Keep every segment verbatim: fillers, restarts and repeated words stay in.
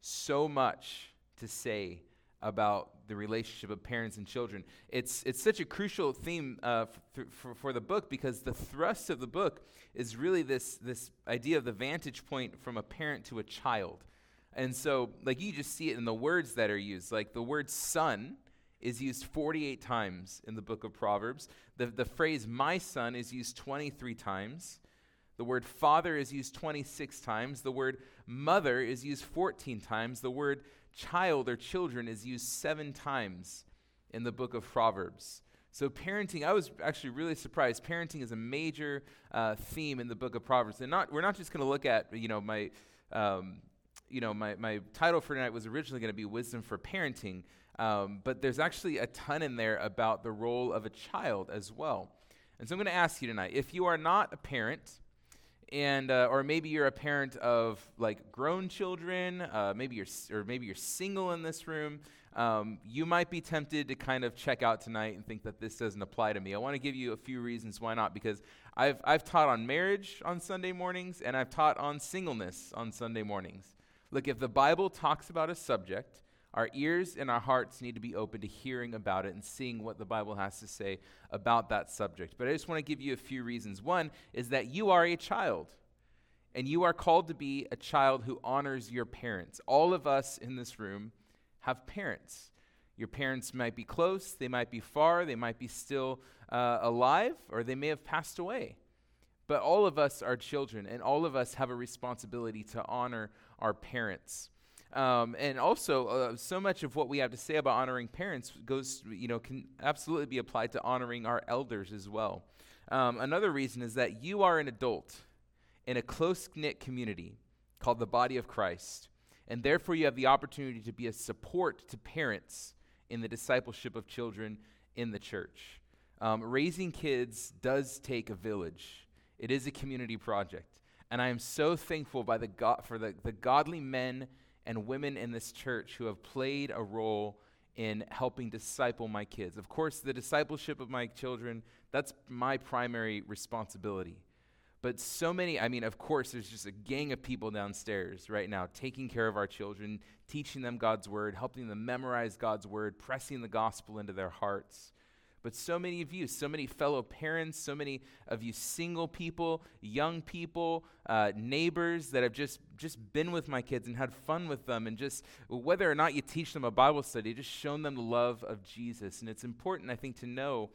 so much to say about the relationship of parents and children. It's it's such a crucial theme uh, f- for, for the book, because the thrust of the book is really this this idea of the vantage point from a parent to a child. And so, like, you just see it in the words that are used. Like, the word son is used forty-eight times in the book of Proverbs. The, the phrase my son is used twenty-three times. The word father is used twenty-six times. The word mother is used fourteen times. The word child or children is used seven times in the book of Proverbs. So parenting, I was actually really surprised. Parenting is a major uh, theme in the book of Proverbs. And not we're not just going to look at, you know, my, um, you know, my, my title for tonight was originally going to be Wisdom for Parenting, um, but there's actually a ton in there about the role of a child as well. And so I'm going to ask you tonight, if you are not a parent, and uh, or maybe you're a parent of like grown children, uh, maybe you're or maybe you're single in this room, um, you might be tempted to kind of check out tonight and think that this doesn't apply to me. I want to give you a few reasons why not, because I've I've taught on marriage on Sunday mornings, and I've taught on singleness on Sunday mornings. Look, if the Bible talks about a subject, our ears and our hearts need to be open to hearing about it and seeing what the Bible has to say about that subject. But I just want to give you a few reasons. One is that you are a child, and you are called to be a child who honors your parents. All of us in this room have parents. Your parents might be close, they might be far, they might be still uh, alive, or they may have passed away. But all of us are children, and all of us have a responsibility to honor our parents. Um, and also, uh, so much of what we have to say about honoring parents goes, you know, can absolutely be applied to honoring our elders as well. Um, another reason is that you are an adult in a close-knit community called the body of Christ, and therefore you have the opportunity to be a support to parents in the discipleship of children in the church. Um, raising kids does take a village. It is a community project, and I am so thankful by the go- for the, the godly men and women in this church who have played a role in helping disciple my kids. Of course, the discipleship of my children, that's my primary responsibility. But so many, I mean, of course, there's just a gang of people downstairs right now taking care of our children, teaching them God's word, helping them memorize God's word, pressing the gospel into their hearts. But so many of you, so many fellow parents, so many of you single people, young people, uh, neighbors that have just, just been with my kids and had fun with them, and just whether or not you teach them a Bible study, just shown them the love of Jesus. And it's important, I think, to know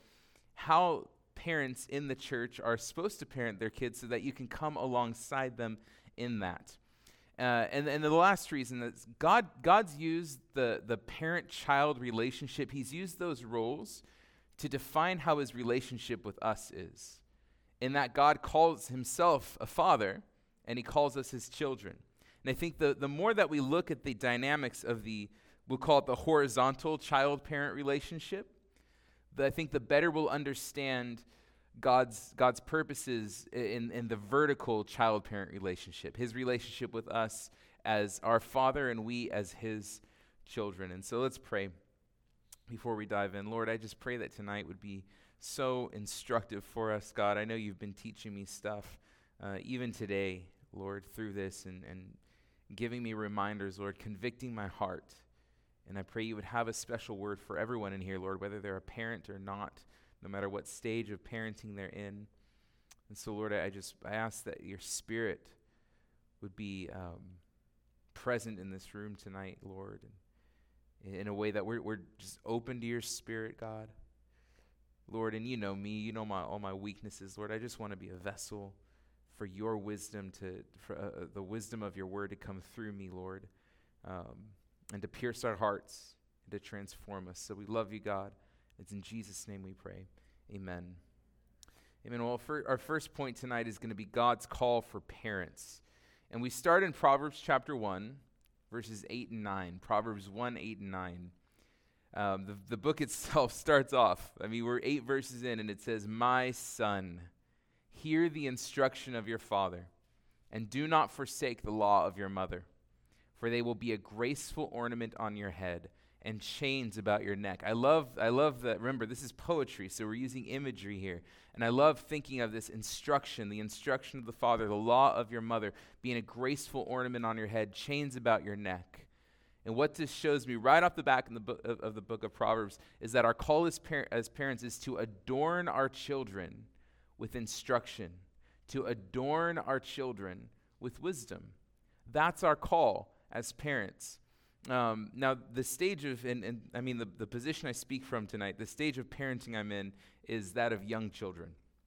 how parents in the church are supposed to parent their kids so that you can come alongside them in that. Uh, and, and the last reason is God, God's used the, the parent-child relationship. He's used those roles to define how his relationship with us is, in that God calls himself a father, and he calls us his children. And I think the, the more that we look at the dynamics of the, we'll call it the horizontal child-parent relationship, the, I think the better we'll understand God's God's purposes in, in the vertical child-parent relationship, his relationship with us as our father and we as his children. And so let's pray before we dive in. Lord, I just pray that tonight would be so instructive for us, God. I know you've been teaching me stuff uh, even today, Lord, through this and, and giving me reminders, Lord, convicting my heart. And I pray you would have a special word for everyone in here, Lord, whether they're a parent or not, no matter what stage of parenting they're in. And so, Lord, I just I ask that your Spirit would be um, present in this room tonight, Lord, and in a way that we're we're just open to your Spirit, God. Lord, and you know me, you know my all my weaknesses, Lord. I just want to be a vessel for your wisdom to, for uh, the wisdom of your word to come through me, Lord, um, and to pierce our hearts and to transform us. So we love you, God. It's in Jesus' name we pray. Amen. Amen. Well, for our first point tonight is going to be God's call for parents. And we start in Proverbs chapter one, verses eight and nine. Proverbs one, eight, and nine. Um, the, the book itself starts off, I mean, we're eight verses in, and it says, "My son, hear the instruction of your father, and do not forsake the law of your mother, for they will be a graceful ornament on your head and chains about your neck." I love I love that. Remember, this is poetry, so we're using imagery here. And I love thinking of this instruction, the instruction of the father, the law of your mother, being a graceful ornament on your head, chains about your neck. And what this shows me right off the back in the book of, of the book of Proverbs is that our call as, par- as parents is to adorn our children with instruction, to adorn our children with wisdom. That's our call as parents. Um, now, the stage of, and, and I mean, the, the position I speak from tonight, the stage of parenting I'm in is that of young children.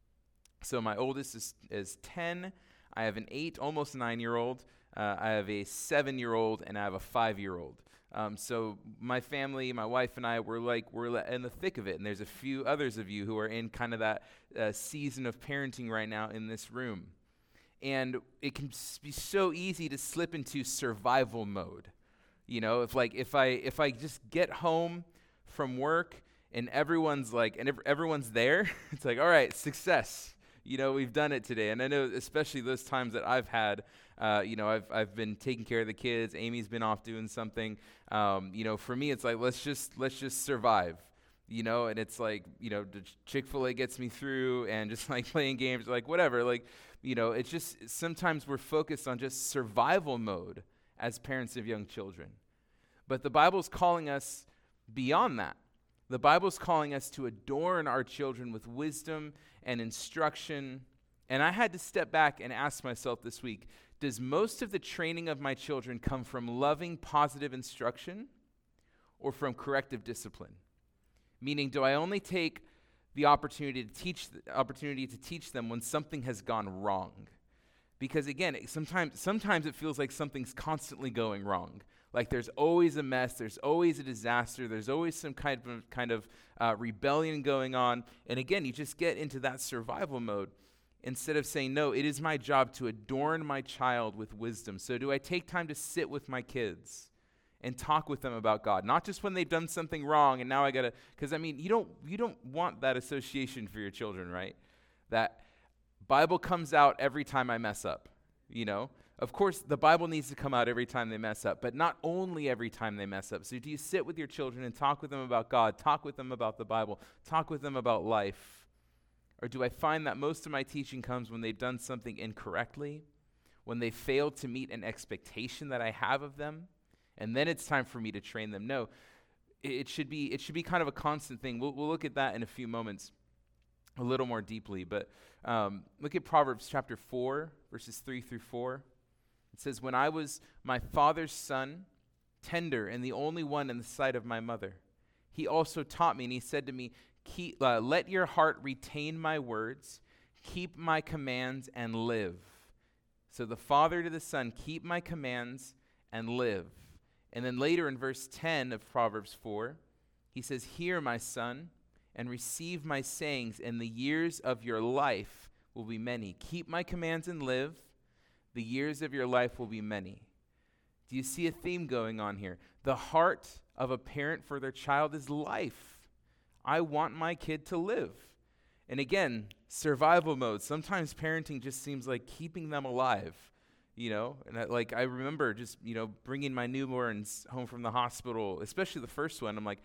So my oldest is, is ten. I have an eight, almost nine-year-old. Uh, I have a seven-year-old, and I have a five-year-old. Um, so my family, my wife and I, we're like, we're in the thick of it. And there's a few others of you who are in kind of that uh, season of parenting right now in this room. And it can be so easy to slip into survival mode. You know, if like, if I, if I just get home from work and everyone's like, and ev- everyone's there, it's like, all right, success. You know, we've done it today. And I know especially those times that I've had, uh, you know, I've I've been taking care of the kids. Amy's been off doing something. Um, you know, for me, it's like, let's just let's just survive. You know, and it's like, you know, Chick-fil-A gets me through, and just like playing games, like whatever. Like, you know, it's just sometimes we're focused on just survival mode as parents of young children. But the Bible's calling us beyond that. The Bible's calling us to adorn our children with wisdom and instruction. And I had to step back and ask myself this week, does most of the training of my children come from loving, positive instruction or from corrective discipline? Meaning, do I only take the opportunity to teach the opportunity to teach them when something has gone wrong? Because again, it, sometimes sometimes it feels like something's constantly going wrong. Like there's always a mess, there's always a disaster, there's always some kind of kind of uh, rebellion going on. And again, you just get into that survival mode instead of saying, no, it is my job to adorn my child with wisdom. So do I take time to sit with my kids and talk with them about God? Not just when they've done something wrong and now I gotta, because I mean, you don't you don't want that association for your children, right? That Bible comes out every time I mess up, you know? Of course, the Bible needs to come out every time they mess up, but not only every time they mess up. So do you sit with your children and talk with them about God, talk with them about the Bible, talk with them about life? Or do I find that most of my teaching comes when they've done something incorrectly, when they fail to meet an expectation that I have of them, and then it's time for me to train them? No, it, it should be it should be kind of a constant thing. We'll, we'll look at that in a few moments a little more deeply, but um, look at Proverbs chapter four, verses three through four. It says, when I was my father's son, tender and the only one in the sight of my mother, he also taught me, and he said to me, Keep, uh, let your heart retain my words, keep my commands, and live. So the father to the son, keep my commands and live. And then later in verse ten of Proverbs four, he says, hear, my son, and receive my sayings, and the years of your life will be many. Keep my commands and live. The years of your life will be many. Do you see a theme going on here? The heart of a parent for their child is life. I want my kid to live. And again, survival mode. Sometimes parenting just seems like keeping them alive, you know? And I, like I remember just, you know, bringing my newborns home from the hospital, especially the first one. I'm like,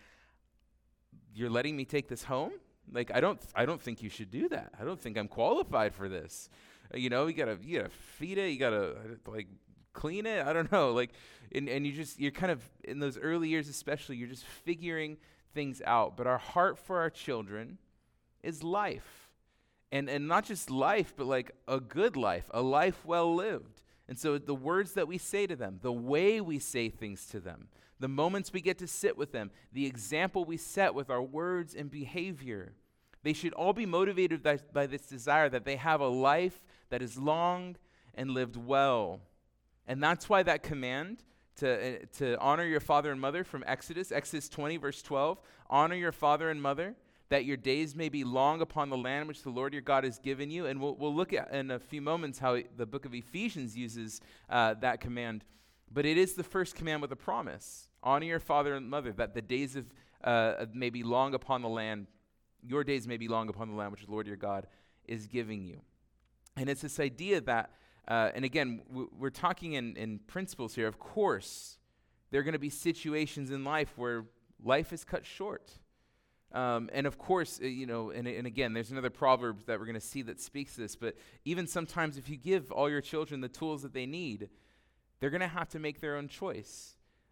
you're letting me take this home? Like, I don't I don't think you should do that. I don't think I'm qualified for this. You know, you gotta you gotta feed it, you gotta like clean it. I don't know, like, and and you just you're kind of in those early years, especially, you're just figuring things out. But our heart for our children is life, and and not just life, but like a good life, a life well lived. And so the words that we say to them, the way we say things to them, the moments we get to sit with them, the example we set with our words and behavior, they should all be motivated by, by this desire that they have a life that is long and lived well. And that's why that command to, uh, to honor your father and mother from Exodus, Exodus twenty, verse twelve, honor your father and mother, that your days may be long upon the land which the Lord your God has given you. And we'll, we'll look at in a few moments how the book of Ephesians uses uh, that command. But it is the first command with a promise. Honor your father and mother, that the days of uh, may be long upon the land, your days may be long upon the land which the Lord your God is giving you. And it's this idea that, uh, and again, w- we're talking in, in principles here. Of course, there are going to be situations in life where life is cut short. Um, and of course, uh, you know, and, and again, there's another proverb that we're going to see that speaks this, but even sometimes if you give all your children the tools that they need, they're going to have to make their own choice.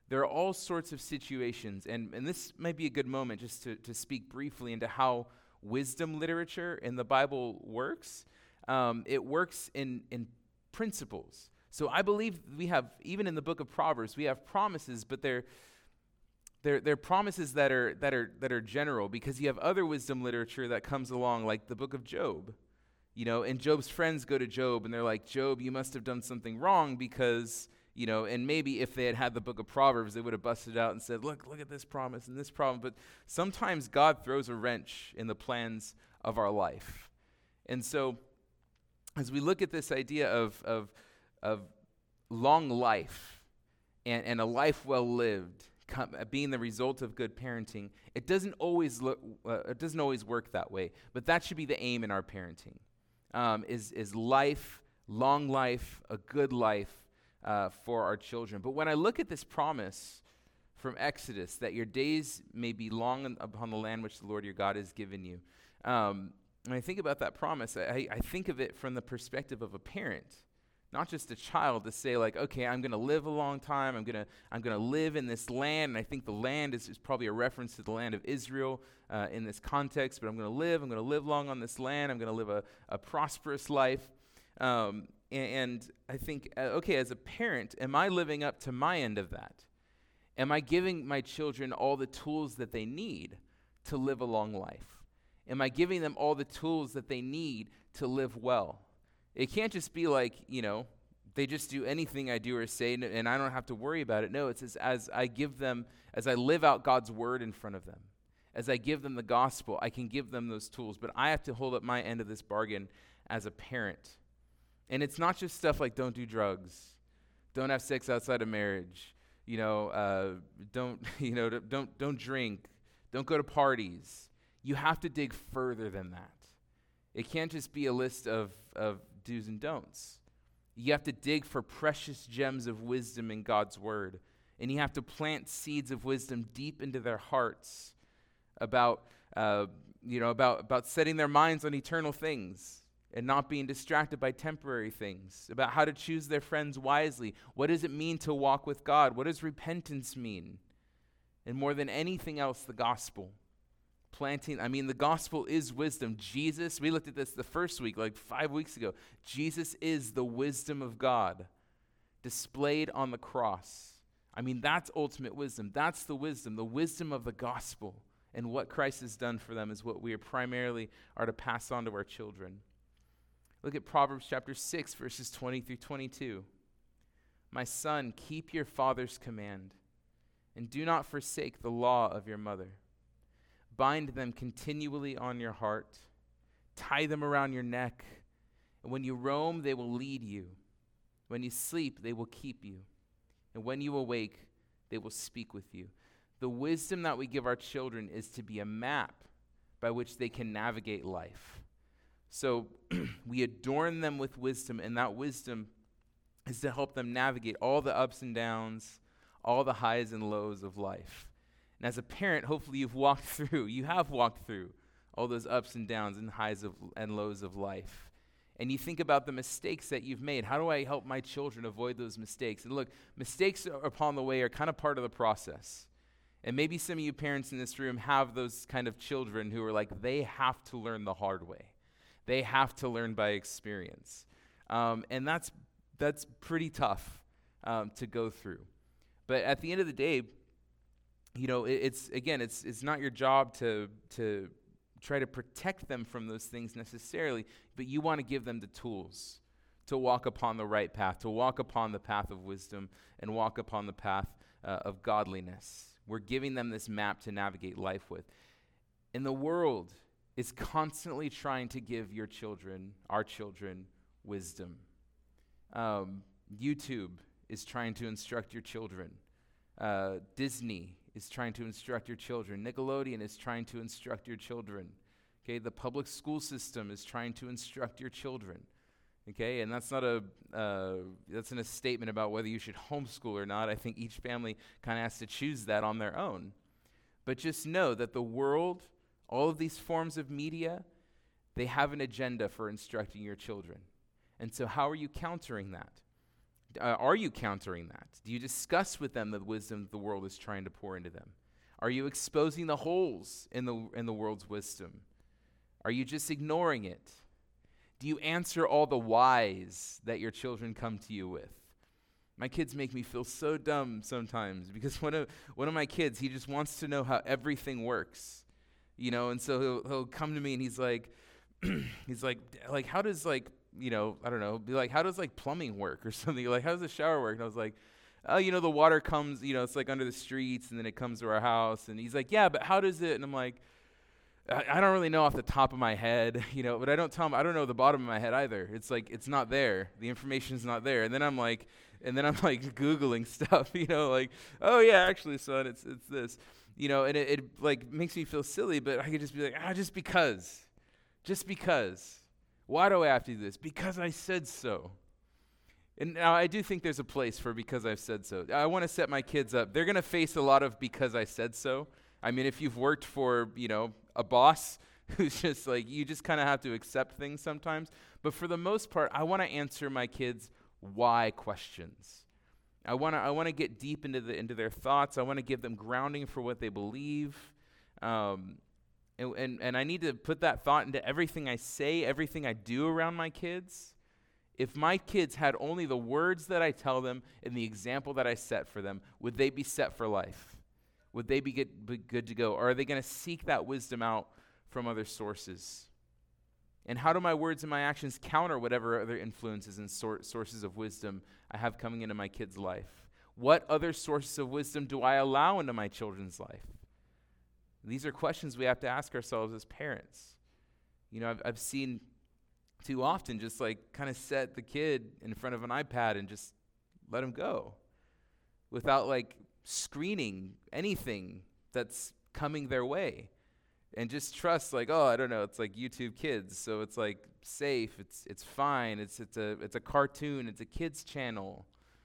there are all sorts of situations, and, and this might be a good moment just to, to speak briefly into how wisdom literature in the Bible works. Um, it works in, in principles. So I believe we have, even in the book of Proverbs, we have promises, but they're they're, they're promises that are that are that are general, because you have other wisdom literature that comes along, like the book of Job. You know, and Job's friends go to Job and they're like, Job, you must have done something wrong because, you know, and maybe if they had had the book of Proverbs, they would have busted out and said, look, look at this promise and this problem. But sometimes God throws a wrench in the plans of our life. And so as we look at this idea of of, of long life and, and a life well lived, com- being the result of good parenting, it doesn't always look, uh, it doesn't always work that way. But that should be the aim in our parenting. Um, is is life, long life, a good life uh, for our children. But when I look at this promise from Exodus, that your days may be long on, upon the land which the Lord your God has given you, um, when I think about that promise, I, I think of it from the perspective of a parent, not just a child, to say like, okay, I'm going to live a long time. I'm going to I'm going to live in this land, and I think the land is, is probably a reference to the land of Israel uh, in this context. But I'm going to live. I'm going to live long on this land. I'm going to live a, a prosperous life. Um, and, and I think, uh, okay, as a parent, am I living up to my end of that? Am I giving my children all the tools that they need to live a long life? Am I giving them all the tools that they need to live well? It can't just be like, you know, they just do anything I do or say, and, and I don't have to worry about it. No, it's as, as I give them, as I live out God's word in front of them, as I give them the gospel, I can give them those tools. But I have to hold up my end of this bargain as a parent. And it's not just stuff like don't do drugs, don't have sex outside of marriage, you know, uh, don't, you know, don't don't drink, don't go to parties. You have to dig further than that. It can't just be a list of, of do's and don'ts. You have to dig for precious gems of wisdom in God's word. And you have to plant seeds of wisdom deep into their hearts about, uh, you know, about, about setting their minds on eternal things and not being distracted by temporary things, about how to choose their friends wisely. What does it mean to walk with God? What does repentance mean? And more than anything else, the gospel. Planting, I mean, the gospel is wisdom. Jesus, we looked at this the first week, like five weeks ago. Jesus is the wisdom of God displayed on the cross. I mean, that's ultimate wisdom. That's the wisdom, the wisdom of the gospel. And what Christ has done for them is what we are primarily are to pass on to our children. Look at Proverbs chapter six, verses twenty through twenty-two. My son, keep your father's command, and do not forsake the law of your mother. Bind them continually on your heart. Tie them around your neck. And when you roam, they will lead you. When you sleep, they will keep you. And when you awake, they will speak with you. The wisdom that we give our children is to be a map by which they can navigate life. So we adorn them with wisdom, and that wisdom is to help them navigate all the ups and downs, all the highs and lows of life. And as a parent, hopefully you've walked through, you have walked through all those ups and downs and highs of, and lows of life. And you think about the mistakes that you've made. How do I help my children avoid those mistakes? And look, mistakes upon the way are kind of part of the process. And maybe some of you parents in this room have those kind of children who are like, they have to learn the hard way. They have to learn by experience. Um, and that's that's pretty tough um, to go through. But at the end of the day, you know, it, it's, again, it's it's not your job to to try to protect them from those things necessarily, but you want to give them the tools to walk upon the right path, to walk upon the path of wisdom and walk upon the path uh, of godliness. We're giving them this map to navigate life with. In the world, is constantly trying to give your children, our children, wisdom. Um, YouTube is trying to instruct your children. Uh, Disney is trying to instruct your children. Nickelodeon is trying to instruct your children. Okay, the public school system is trying to instruct your children. Okay, and that's not a uh, that's not a statement about whether you should homeschool or not. I think each family kind of has to choose that on their own. But just know that the world, all of these forms of media, they have an agenda for instructing your children. And so how are you countering that? Uh, are you countering that? Do you discuss with them the wisdom the world is trying to pour into them? Are you exposing the holes in the in the world's wisdom? Are you just ignoring it? Do you answer all the whys that your children come to you with? My kids make me feel so dumb sometimes because one of one of my kids, he just wants to know how everything works, you know. And so he'll he'll come to me and he's like, he's like, like how does like you know I don't know, be like how does like plumbing work or something? Like how does the shower work? And I was like, oh, you know, the water comes, you know, it's like under the streets and then it comes to our house. And he's like, yeah, but how does it? And I'm like, I, I don't really know off the top of my head, you know, but I don't tell him, I don't know the bottom of my head either. It's like, it's not there. The information's not there. And then I'm like, and then I'm like Googling stuff, you know, like, oh yeah, actually, son, it's it's this, you know, and it, it like makes me feel silly, but I could just be like, ah, just because, just because. Why do I have to do this? Because I said so. And now I do think there's a place for because I've said so. I want to set my kids up. They're going to face a lot of because I said so. I mean, if you've worked for, you know, a boss who's just like, you just kind of have to accept things sometimes. But for the most part, I want to answer my kids' why questions. I want to I want to get deep into the into their thoughts. I want to give them grounding for what they believe. Um, and, and, and I need to put that thought into everything I say, everything I do around my kids. If my kids had only the words that I tell them and the example that I set for them, would they be set for life? Would they be good, be good to go? Or are they going to seek that wisdom out from other sources? And how do my words and my actions counter whatever other influences and sor- sources of wisdom I have coming into my kid's life? What other sources of wisdom do I allow into my children's life? These are questions we have to ask ourselves as parents. You know, I've, I've seen too often just like kind of set the kid in front of an iPad and just let him go without like screening anything that's coming their way, and just trust like, oh, I don't know, it's like YouTube Kids, so it's like safe, it's it's fine, it's it's a it's a cartoon, it's a kids channel.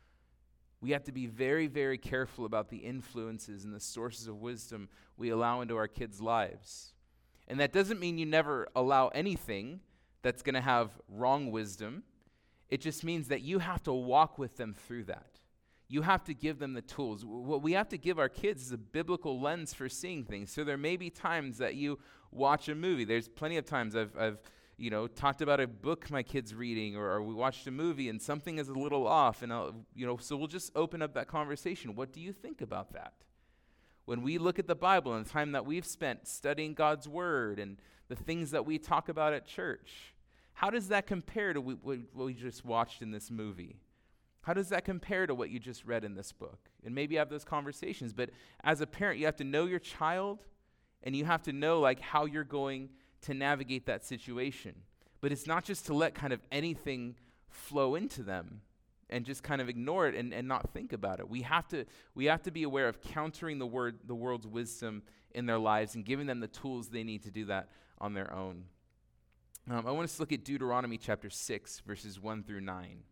We have to be very, very careful about the influences and the sources of wisdom we allow into our kids' lives. And that doesn't mean you never allow anything that's going to have wrong wisdom. It just means that you have to walk with them through that. You have to give them the tools. What we have to give our kids is a biblical lens for seeing things. So there may be times that you watch a movie. There's plenty of times I've, I've you know, talked about a book my kid's reading, or, or we watched a movie and something is a little off, and I'll, you know, so we'll just open up that conversation. What do you think about that? When we look at the Bible and the time that we've spent studying God's Word and the things that we talk about at church, how does that compare to we, what we just watched in this movie? How does that compare to what you just read in this book? And maybe have those conversations. But as a parent, you have to know your child, and you have to know like how you're going to navigate that situation. But it's not just to let kind of anything flow into them and just kind of ignore it and, and not think about it. We have to we have to be aware of countering the word the world's wisdom in their lives and giving them the tools they need to do that on their own. Um, I want us to look at Deuteronomy chapter six, verses one through nine.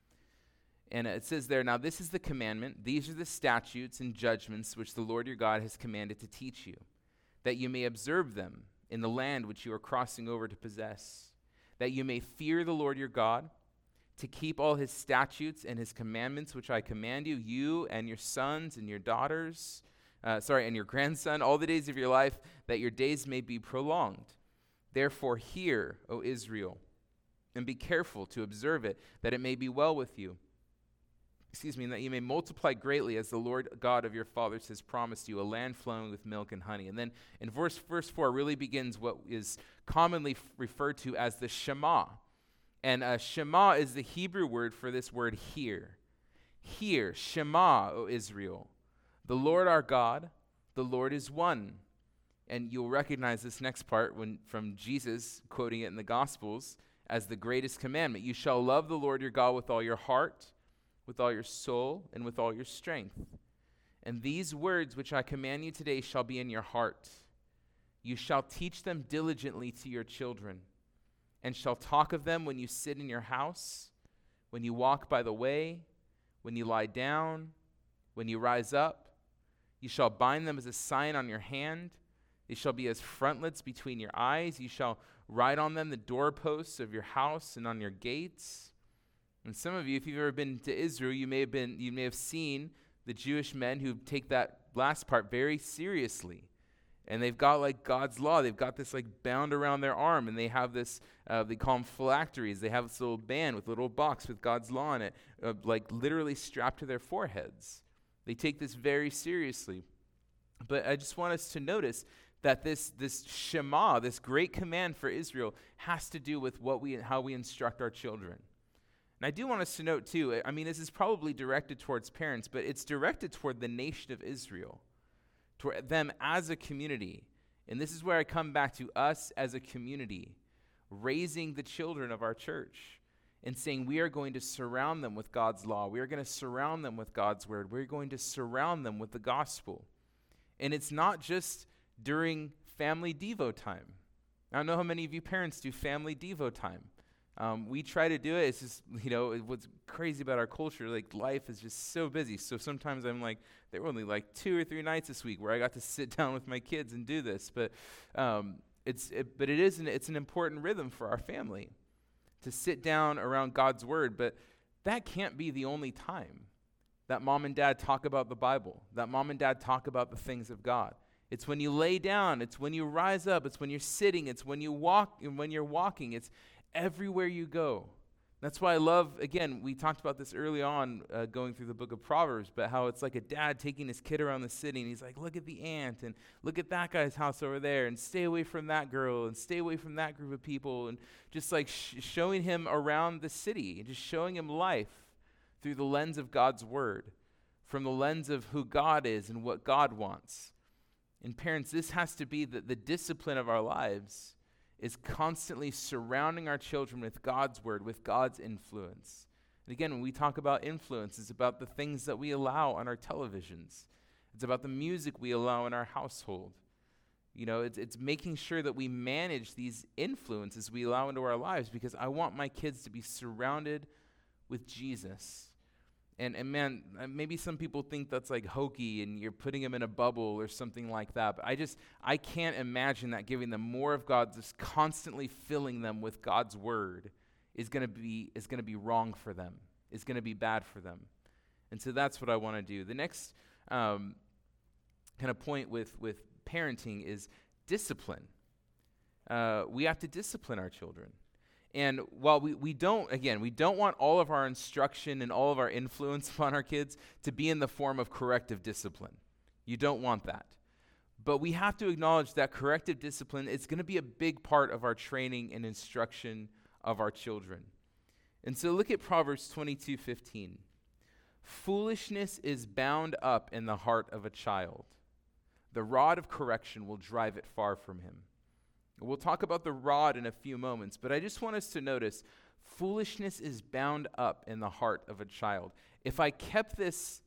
And it says there, now this is the commandment, these are the statutes and judgments which the Lord your God has commanded to teach you, that you may observe them in the land which you are crossing over to possess, that you may fear the Lord your God, to keep all his statutes and his commandments which I command you, you and your sons and your daughters, uh, sorry, and your grandson, all the days of your life, that your days may be prolonged. Therefore hear, O Israel, and be careful to observe it, that it may be well with you. Excuse me, and that you may multiply greatly as the Lord God of your fathers has promised you, a land flowing with milk and honey. And then in verse, verse four really begins what is commonly f- referred to as the Shema. And uh, Shema is the Hebrew word for this word hear. Hear, Shema, O Israel. The Lord our God, the Lord is one. And you'll recognize this next part when from Jesus quoting it in the Gospels as the greatest commandment. You shall love the Lord your God with all your heart, with all your soul, and with all your strength. And these words which I command you today shall be in your heart. You shall teach them diligently to your children, and shall talk of them when you sit in your house, when you walk by the way, when you lie down, when you rise up. You shall bind them as a sign on your hand. They shall be as frontlets between your eyes. You shall write on them the doorposts of your house and on your gates. And some of you, if you've ever been to Israel, you may have been, you may have seen the Jewish men who take that last part very seriously. And they've got like God's law. They've got this like bound around their arm, and they have this, uh, they call them phylacteries. They have this little band with a little box with God's law in it, uh, like literally strapped to their foreheads. They take this very seriously. But I just want us to notice that this this Shema, this great command for Israel, has to do with what we how we instruct our children. And I do want us to note too, I mean, this is probably directed towards parents, but it's directed toward the nation of Israel, toward them as a community. And this is where I come back to us as a community, raising the children of our church and saying we are going to surround them with God's law. We are going to surround them with God's word. We're going to surround them with the gospel. And it's not just during family Devo time. I don't know how many of you parents do family Devo time. Um, we try to do it. It's just, you know, it, what's crazy about our culture, like life is just so busy. So sometimes I'm like, there were only like two or three nights this week where I got to sit down with my kids and do this. But um, it's, it, but it is, an, it's an important rhythm for our family to sit down around God's word. But that can't be the only time that mom and dad talk about the Bible, that mom and dad talk about the things of God. It's when you lay down. It's when you rise up. It's when you're sitting. It's when you walk and when you're walking. It's everywhere you go. That's why I love, again, we talked about this early on uh, going through the book of Proverbs, but how it's like a dad taking his kid around the city, and he's like, look at the ant, and look at that guy's house over there, and stay away from that girl, and stay away from that group of people, and just like sh- showing him around the city, and just showing him life through the lens of God's word, from the lens of who God is and what God wants. And parents, this has to be the, the discipline of our lives, is constantly surrounding our children with God's word, with God's influence. And again, when we talk about influence, it's about the things that we allow on our televisions. It's about the music we allow in our household. You know, it's it's making sure that we manage these influences we allow into our lives, because I want my kids to be surrounded with Jesus. And, and man, maybe some people think that's like hokey and you're putting them in a bubble or something like that. But I just, I can't imagine that giving them more of God, just constantly filling them with God's word is going to be is going to be wrong for them. It's going to be bad for them. And so that's what I want to do. The next um, kind of point with, with parenting is discipline. Uh, we have to discipline our children. And while we, we don't, again, we don't want all of our instruction and all of our influence upon our kids to be in the form of corrective discipline. You don't want that. But we have to acknowledge that corrective discipline is going to be a big part of our training and instruction of our children. And so look at Proverbs twenty-two fifteen. Foolishness is bound up in the heart of a child. The rod of correction will drive it far from him. We'll talk about the rod in a few moments, but I just want us to notice foolishness is bound up in the heart of a child. If I kept this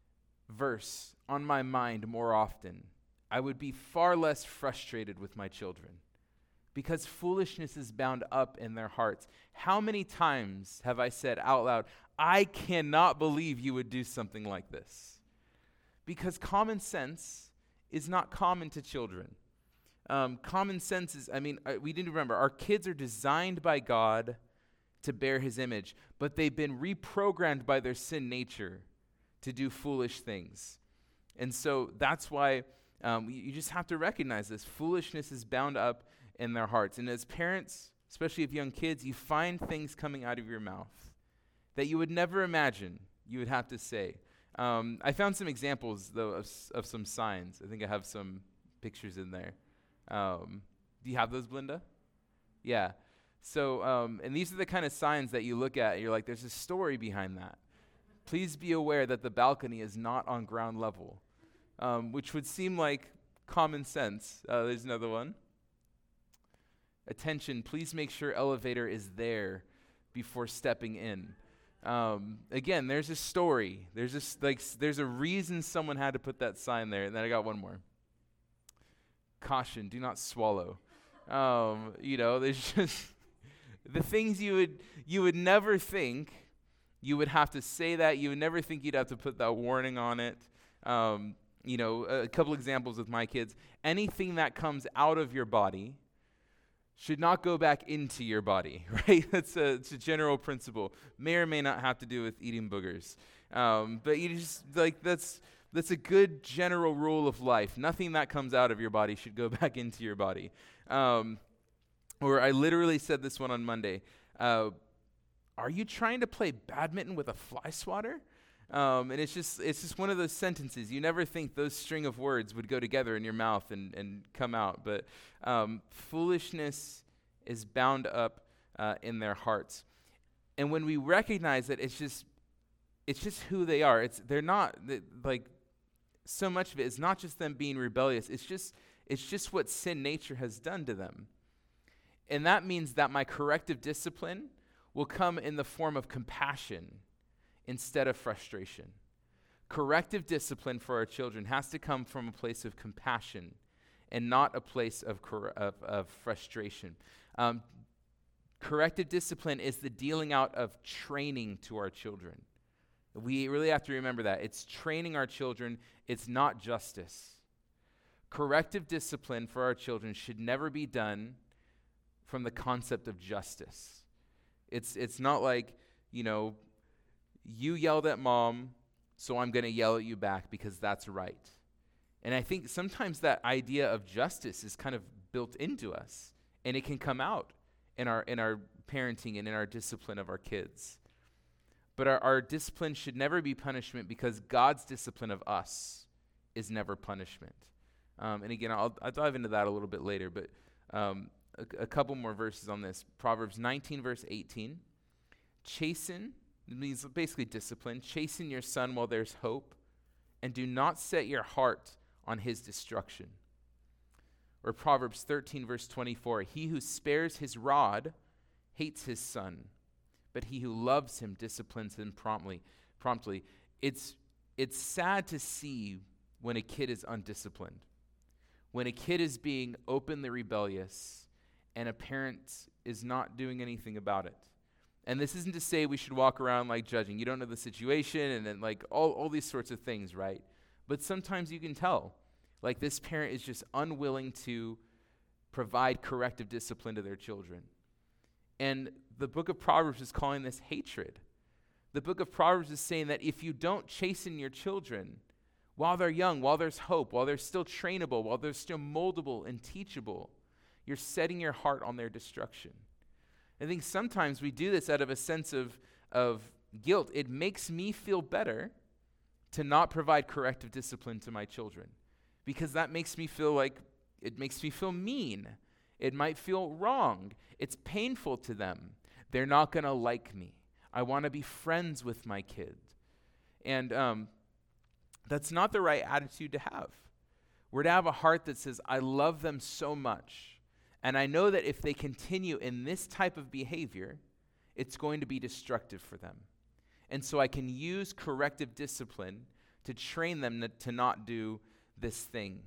verse on my mind more often, I would be far less frustrated with my children, because foolishness is bound up in their hearts. How many times have I said out loud, I cannot believe you would do something like this? Because common sense is not common to children. Um, common sense is, I mean, uh, we need to remember, our kids are designed by God to bear his image, but they've been reprogrammed by their sin nature to do foolish things. And so that's why um, you, you just have to recognize this. Foolishness is bound up in their hearts. And as parents, especially of young kids, you find things coming out of your mouth that you would never imagine you would have to say. Um, I found some examples, though, of, of some signs. I think I have some pictures in there. Um, do you have those, Belinda? Yeah. So, um, and these are the kind of signs that you look at and you're like, there's a story behind that. Please be aware that the balcony is not on ground level, um, which would seem like common sense. Uh, there's another one. Attention, please make sure elevator is there before stepping in. Um, again, there's a story. There's a, like, there's a reason someone had to put that sign there. And then I got one more. Caution, do not swallow. Um, you know, there's just the things you would you would never think you would have to say that. You would never think you'd have to put that warning on it. Um, you know, a, a couple examples with my kids. Anything that comes out of your body should not go back into your body, right? That's a, it's a general principle. May or may not have to do with eating boogers. Um, but you just, like, that's that's a good general rule of life. Nothing that comes out of your body should go back into your body. Um, or I literally said this one on Monday. Uh, are you trying to play badminton with a fly swatter? Um, and it's just it's just one of those sentences. You never think those string of words would go together in your mouth and, and come out. But um, foolishness is bound up uh, in their hearts. And when we recognize that it's just it's just who they are. It's they're not they, like so much of it is not just them being rebellious. It's just it's just what sin nature has done to them. And that means that my corrective discipline will come in the form of compassion instead of frustration. Corrective discipline for our children has to come from a place of compassion and not a place of, cor- of, of frustration. Um, corrective discipline is the dealing out of training to our children. We really have to remember that. It's training our children. It's not justice. Corrective discipline for our children should never be done from the concept of justice. It's it's not like, you know, you yelled at mom, so I'm going to yell at you back because that's right. And I think sometimes that idea of justice is kind of built into us, and it can come out in our in our parenting and in our discipline of our kids. But our, our discipline should never be punishment because God's discipline of us is never punishment. Um, and again, I'll, I'll dive into that a little bit later, but um, a, a couple more verses on this. Proverbs nineteen, verse eighteen. Chasten, it means basically discipline. Chasten your son while there's hope, and do not set your heart on his destruction. Or Proverbs thirteen, verse twenty-four. He who spares his rod hates his son, but he who loves him disciplines him promptly. Promptly. It's it's sad to see when a kid is undisciplined, when a kid is being openly rebellious, and a parent is not doing anything about it. And this isn't to say we should walk around like judging. You don't know the situation and then like all, all these sorts of things, right? But sometimes you can tell, like this parent is just unwilling to provide corrective discipline to their children. And the book of Proverbs is calling this hatred. The book of Proverbs is saying that if you don't chasten your children while they're young, while there's hope, while they're still trainable, while they're still moldable and teachable, you're setting your heart on their destruction. I think sometimes we do this out of a sense of, of guilt. It makes me feel better to not provide corrective discipline to my children because that makes me feel like, it makes me feel mean. It might feel wrong. It's painful to them. They're not going to like me. I want to be friends with my kid. And um, that's not the right attitude to have. We're to have a heart that says, I love them so much. And I know that if they continue in this type of behavior, it's going to be destructive for them. And so I can use corrective discipline to train them n- to not do this thing.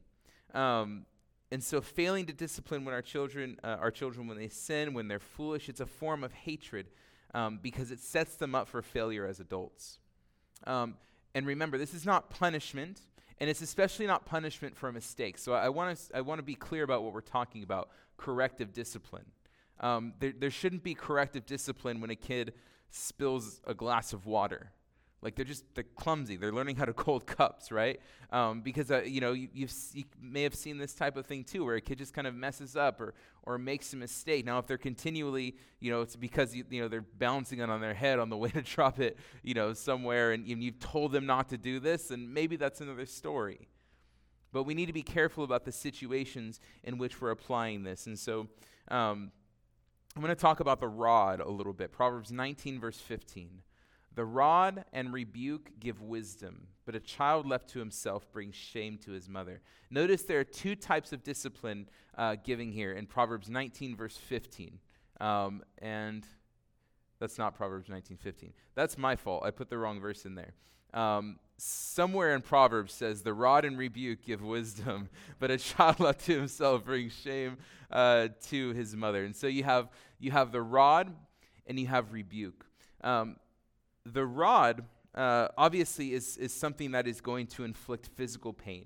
Um, and so failing to discipline when our children, uh, our children when they sin, when they're foolish, it's a form of hatred um, because it sets them up for failure as adults. Um, and remember, this is not punishment, and it's especially not punishment for a mistake. So I want to I want to be clear about what we're talking about. Corrective discipline. Um, there, there shouldn't be corrective discipline when a kid spills a glass of water. Like they're just they're clumsy. They're learning how to hold cups, right? Um, because uh, you know you, you've, you may have seen this type of thing too, where a kid just kind of messes up or or makes a mistake. Now, if they're continually, you know, it's because you, you know they're bouncing it on their head on the way to drop it, you know, somewhere, and, and you've told them not to do this, and maybe that's another story. But we need to be careful about the situations in which we're applying this. And so um, I'm going to talk about the rod a little bit. Proverbs nineteen, verse fifteen. The rod and rebuke give wisdom, but a child left to himself brings shame to his mother. Notice there are two types of discipline uh, giving here in Proverbs nineteen, verse fifteen. Um, and that's not Proverbs nineteen, fifteen. That's my fault. I put the wrong verse in there. Um, somewhere in Proverbs says, the rod and rebuke give wisdom, but a child left to himself brings shame uh, to his mother. And so you have you have the rod and you have rebuke. Um, the rod uh, obviously is, is something that is going to inflict physical pain.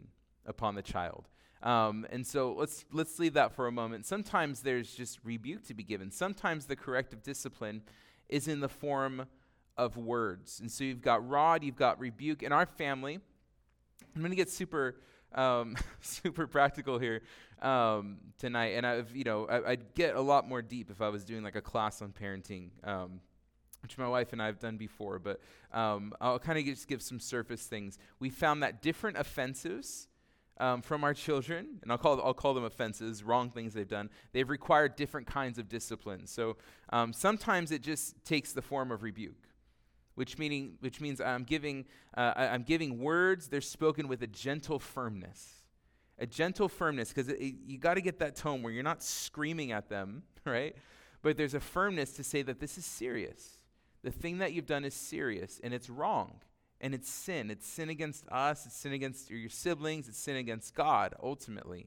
upon the child. Um, and so let's let's leave that for a moment. Sometimes there's just rebuke to be given. Sometimes the corrective discipline is in the form of words. And so you've got rod, you've got rebuke. In our family, I'm going to get super um, super practical here um, tonight. And I've you know I, I'd get a lot more deep if I was doing like a class on parenting, um, which my wife and I have done before. But um, I'll kind of just give some surface things. We found that different offenses Um, from our children, and I'll call I'll call them offenses, wrong things they've done. They've required different kinds of discipline. So um, sometimes it just takes the form of rebuke, which meaning which means I'm giving uh, I, I'm giving words. They're spoken with a gentle firmness, a gentle firmness, because you got to get that tone where you're not screaming at them, right? But there's a firmness to say that this is serious. The thing that you've done is serious, and it's wrong. And it's sin. It's sin against us. It's sin against your siblings. It's sin against God, ultimately.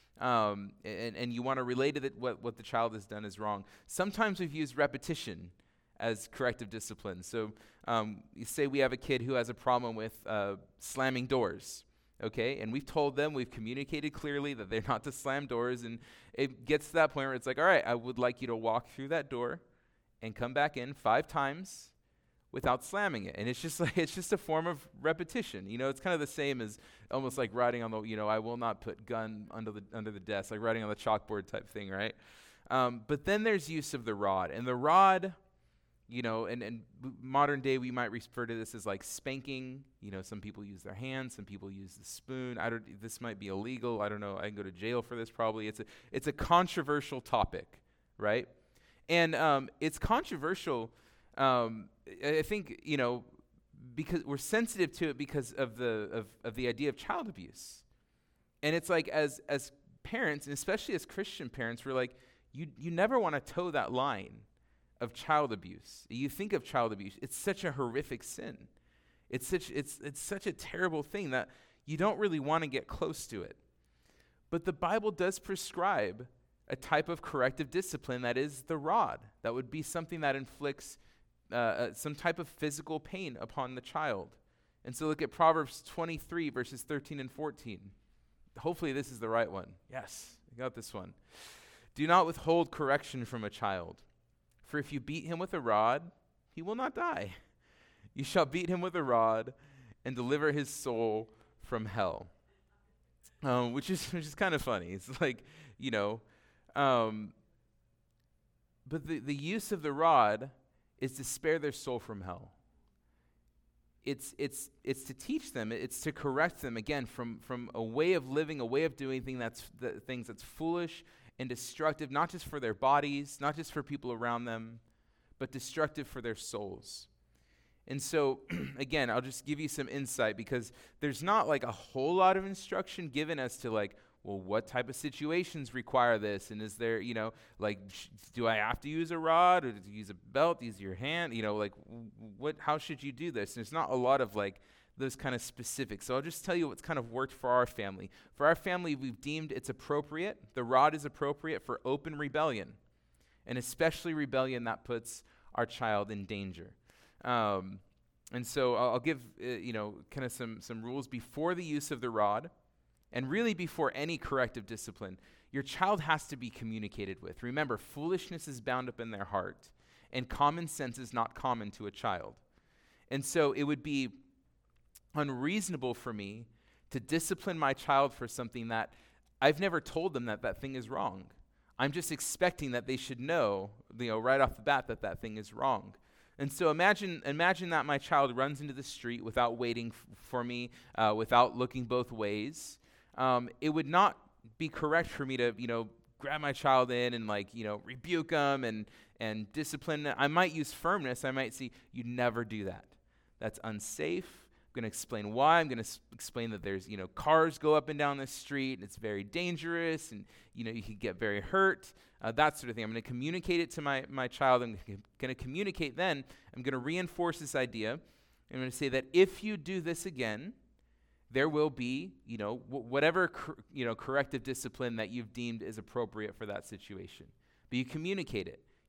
Um, and, and you want to relate it, what, what the child has done is wrong. Sometimes we've used repetition as corrective discipline. So um, you say we have a kid who has a problem with uh, slamming doors, okay? And we've told them, we've communicated clearly that they're not to slam doors. And it gets to that point where it's like, all right, I would like you to walk through that door and come back in five times without slamming it. And it's just like it's just a form of repetition. You know, it's kind of the same as almost like writing on the, you know, I will not put gun under the under the desk, like writing on the chalkboard type thing, right? Um, but then there's use of the rod. And the rod, you know, and, and modern day we might refer to this as like spanking. You know, some people use their hands, some people use the spoon. I don't this might be illegal. I don't know. I can go to jail for this probably. It's a it's a controversial topic, right? And um, it's controversial Um, I think, you know, because we're sensitive to it because of the of, of the idea of child abuse. And it's like as as parents, and especially as Christian parents, we're like, you you never want to toe that line of child abuse. You think of child abuse, it's such a horrific sin. It's such it's it's such a terrible thing that you don't really want to get close to it. But the Bible does prescribe a type of corrective discipline that is the rod. That would be something that inflicts Uh, uh, some type of physical pain upon the child. And so look at Proverbs twenty-three, verses thirteen and fourteen. Hopefully this is the right one. Yes, I got this one. Do not withhold correction from a child, for if you beat him with a rod, he will not die. You shall beat him with a rod and deliver his soul from hell. Um, which is which is kind of funny. It's like, you know, um, but the, the use of the rod is to spare their soul from hell. It's it's it's to teach them. It's to correct them again from from a way of living, a way of doing thing that's the things that's foolish and destructive, not just for their bodies, not just for people around them, but destructive for their souls. And so, again, I'll just give you some insight because there's not like a whole lot of instruction given as to like, well, what type of situations require this? And is there, you know, like, sh- do I have to use a rod or do you use a belt, use your hand? You know, like, w- what? How should you do this? And there's not a lot of, like, those kind of specifics. So I'll just tell you what's kind of worked for our family. For our family, we've deemed it's appropriate. The rod is appropriate for open rebellion, and especially rebellion that puts our child in danger. Um, and so I'll, I'll give, uh, you know, kind of some, some rules before the use of the rod. And really before any corrective discipline, your child has to be communicated with. Remember, foolishness is bound up in their heart, and common sense is not common to a child. And so it would be unreasonable for me to discipline my child for something that I've never told them that that thing is wrong. I'm just expecting that they should know, you know, right off the bat that that thing is wrong. And so imagine imagine that my child runs into the street without waiting f- for me, uh, without looking both ways. Um, it would not be correct for me to, you know, grab my child in and like, you know, rebuke them and and discipline. I might use firmness. I might say, you never do that. That's unsafe. I'm going to explain why. I'm going to s- explain that there's, you know, cars go up and down the street and it's very dangerous and, you know, you could get very hurt, uh, that sort of thing. I'm going to communicate it to my, my child. I'm going to communicate then. I'm going to reinforce this idea. I'm going to say that if you do this again, there will be, you know, w- whatever, cor- you know, corrective discipline that you've deemed is appropriate for that situation. But you communicate it.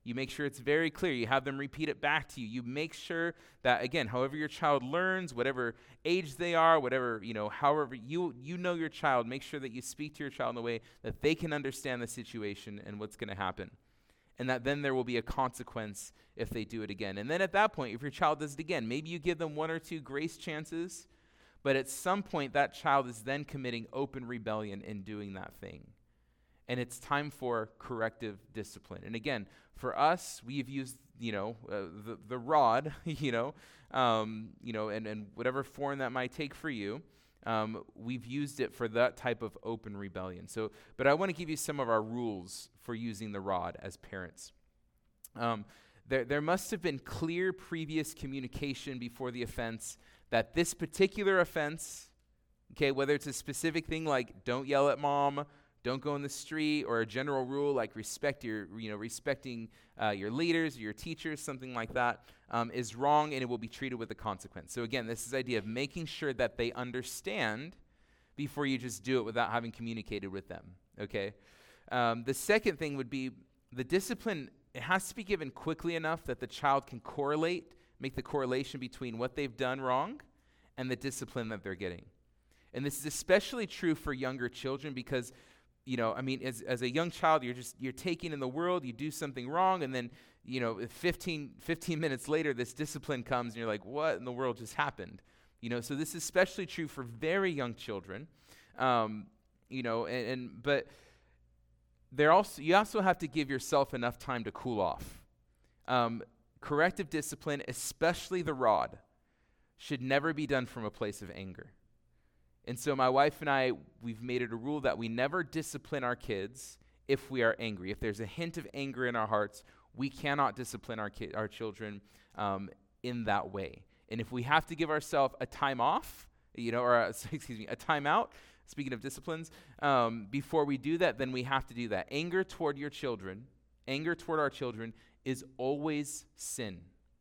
You make sure it's very clear. You have them repeat it back to you. You make sure that, again, however your child learns, whatever age they are, whatever, you know, however you you know your child, make sure that you speak to your child in a way that they can understand the situation and what's going to happen. And that then there will be a consequence if they do it again. And then at that point, if your child does it again, maybe you give them one or two grace chances, but at some point that child is then committing open rebellion in doing that thing. And it's time for corrective discipline. And again, for us, we've used, you know, uh, the, the rod, you know, um, you know, and, and whatever form that might take for you, um, we've used it for that type of open rebellion. So, but I want to give you some of our rules for using the rod as parents. Um, there, there must have been clear previous communication before the offense that this particular offense, okay, whether it's a specific thing like don't yell at mom, don't go in the street, or a general rule like respect your, you know, respecting uh, your leaders, or your teachers, something like that, um, is wrong, and it will be treated with a consequence. So again, this is the idea of making sure that they understand before you just do it without having communicated with them. Okay. Um, the second thing would be the discipline. It has to be given quickly enough that the child can correlate, make the correlation between what they've done wrong and the discipline that they're getting. And this is especially true for younger children because, you know, I mean, as as a young child, you're just, you're taking in the world, you do something wrong, and then, you know, fifteen, fifteen minutes later, this discipline comes, and you're like, what in the world just happened? You know, so this is especially true for very young children, um, you know, and, and but there also, you also have to give yourself enough time to cool off. Um, corrective discipline, especially the rod, should never be done from a place of anger. And so my wife and I, we've made it a rule that we never discipline our kids if we are angry. If there's a hint of anger in our hearts, we cannot discipline our ki- our children um, in that way. And if we have to give ourselves a time off, you know, or a, excuse me, a time out, speaking of disciplines, um, before we do that, then we have to do that. Anger toward your children, anger toward our children is always sin.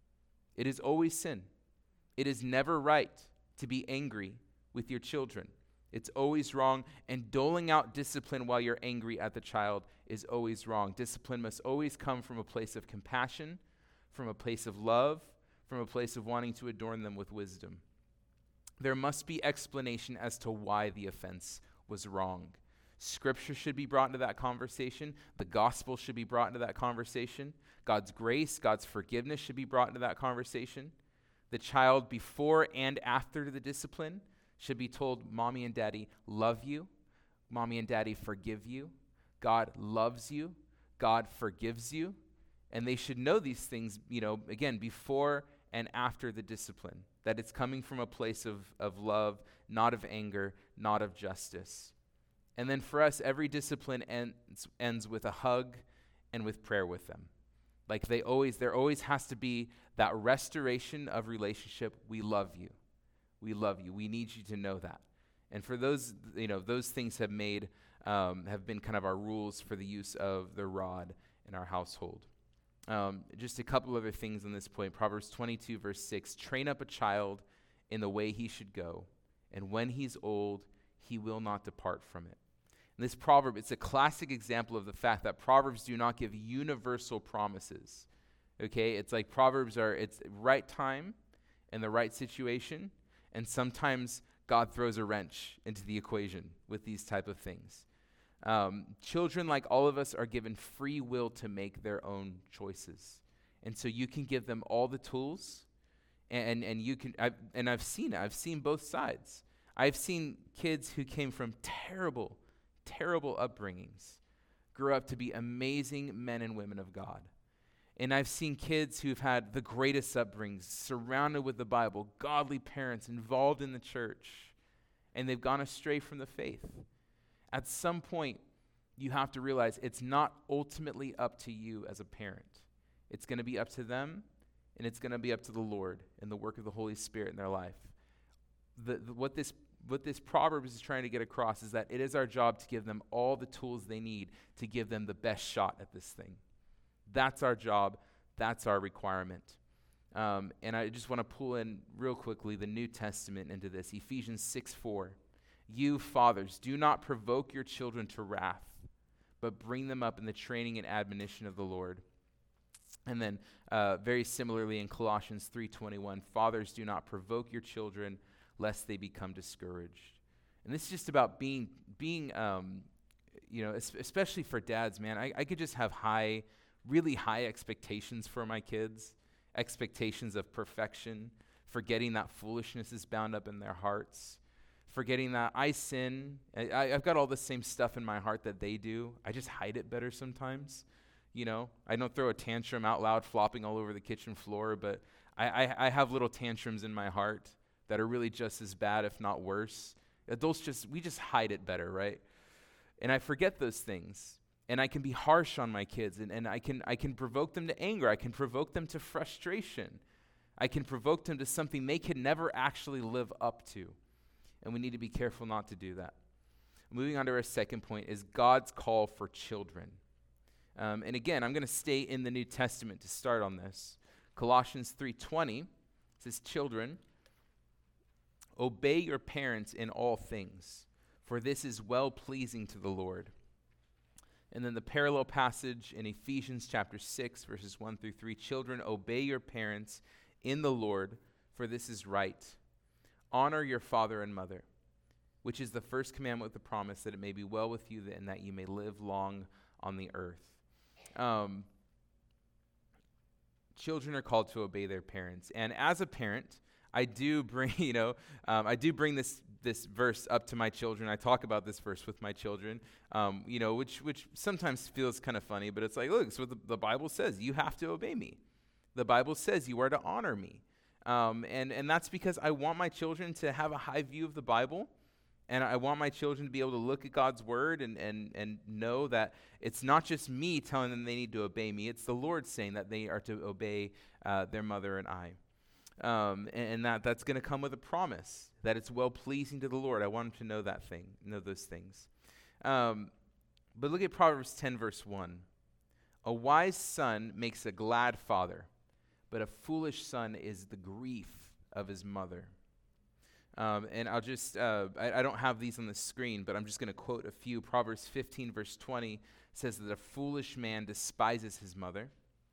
It is always sin. It is never right to be angry with your children. It's always wrong, and doling out discipline while you're angry at the child is always wrong. Discipline must always come from a place of compassion, from a place of love, from a place of wanting to adorn them with wisdom. There must be explanation as to why the offense was wrong. Scripture should be brought into that conversation. The gospel should be brought into that conversation. God's grace, God's forgiveness should be brought into that conversation. The child before and after the discipline should be told, mommy and daddy love you. Mommy and daddy forgive you. God loves you. God forgives you. And they should know these things, you know, again, before and after the discipline, that it's coming from a place of, of love, not of anger, not of justice. And then for us, every discipline ends, ends with a hug and with prayer with them. Like they always, there always has to be that restoration of relationship. We love you. We love you. We need you to know that. And for those, you know, those things have made, um, have been kind of our rules for the use of the rod in our household. Um, just a couple other things on this point. Proverbs twenty-two, verse six, train up a child in the way he should go, and when he's old, he will not depart from it. And this proverb, it's a classic example of the fact that Proverbs do not give universal promises. Okay, it's like Proverbs are, it's right time and the right situation, and sometimes God throws a wrench into the equation with these type of things. Um, children, like all of us, are given free will to make their own choices. And so you can give them all the tools, and, and you can, I've, and I've seen it. I've seen both sides. I've seen kids who came from terrible, terrible upbringings grew up to be amazing men and women of God. And I've seen kids who've had the greatest upbringings, surrounded with the Bible, godly parents, involved in the church, and they've gone astray from the faith. At some point, you have to realize it's not ultimately up to you as a parent. It's going to be up to them, and it's going to be up to the Lord and the work of the Holy Spirit in their life. The, the, what this what this proverb is trying to get across is that it is our job to give them all the tools they need to give them the best shot at this thing. That's our job. That's our requirement. Um, and I just want to pull in real quickly the New Testament into this. Ephesians six four. You fathers, do not provoke your children to wrath, but bring them up in the training and admonition of the Lord. And then uh, very similarly in Colossians three twenty-one, fathers, do not provoke your children lest they become discouraged. And this is just about being, being um, you know, es- especially for dads, man. I, I could just have high, really high expectations for my kids, expectations of perfection, forgetting that foolishness is bound up in their hearts, forgetting that I sin. I, I, I've got all the same stuff in my heart that they do. I just hide it better sometimes. You know, I don't throw a tantrum out loud, flopping all over the kitchen floor, but I, I, I have little tantrums in my heart that are really just as bad, if not worse. Adults just, we just hide it better, right? And I forget those things. And I can be harsh on my kids, and, and I can I can provoke them to anger. I can provoke them to frustration. I can provoke them to something they can never actually live up to. And we need to be careful not to do that. Moving on to our second point is God's call for children. Um, and again, I'm going to stay in the New Testament to start on this. Colossians three twenty says, children, obey your parents in all things, for this is well-pleasing to the Lord. And then the parallel passage in Ephesians chapter six, verses one through three, children, obey your parents in the Lord, for this is right. Honor your father and mother, which is the first commandment with the promise that it may be well with you and that you may live long on the earth. Um, children are called to obey their parents. And as a parent, I do bring, you know, um, I do bring this this verse up to my children. I talk about this verse with my children, um, you know, which which sometimes feels kind of funny, but it's like, look, it's what the, the Bible says. You have to obey me. The Bible says you are to honor me. Um, and, and that's because I want my children to have a high view of the Bible. And I want my children to be able to look at God's word and, and, and know that it's not just me telling them they need to obey me. It's the Lord saying that they are to obey uh, their mother and I. Um, and, and that that's going to come with a promise that it's well-pleasing to the Lord. I want them to know that thing, know those things. Um, but look at Proverbs ten, verse one. A wise son makes a glad father, but a foolish son is the grief of his mother. Um, and I'll just, uh, I, I don't have these on the screen, but I'm just going to quote a few. Proverbs fifteen, verse twenty says that a foolish man despises his mother.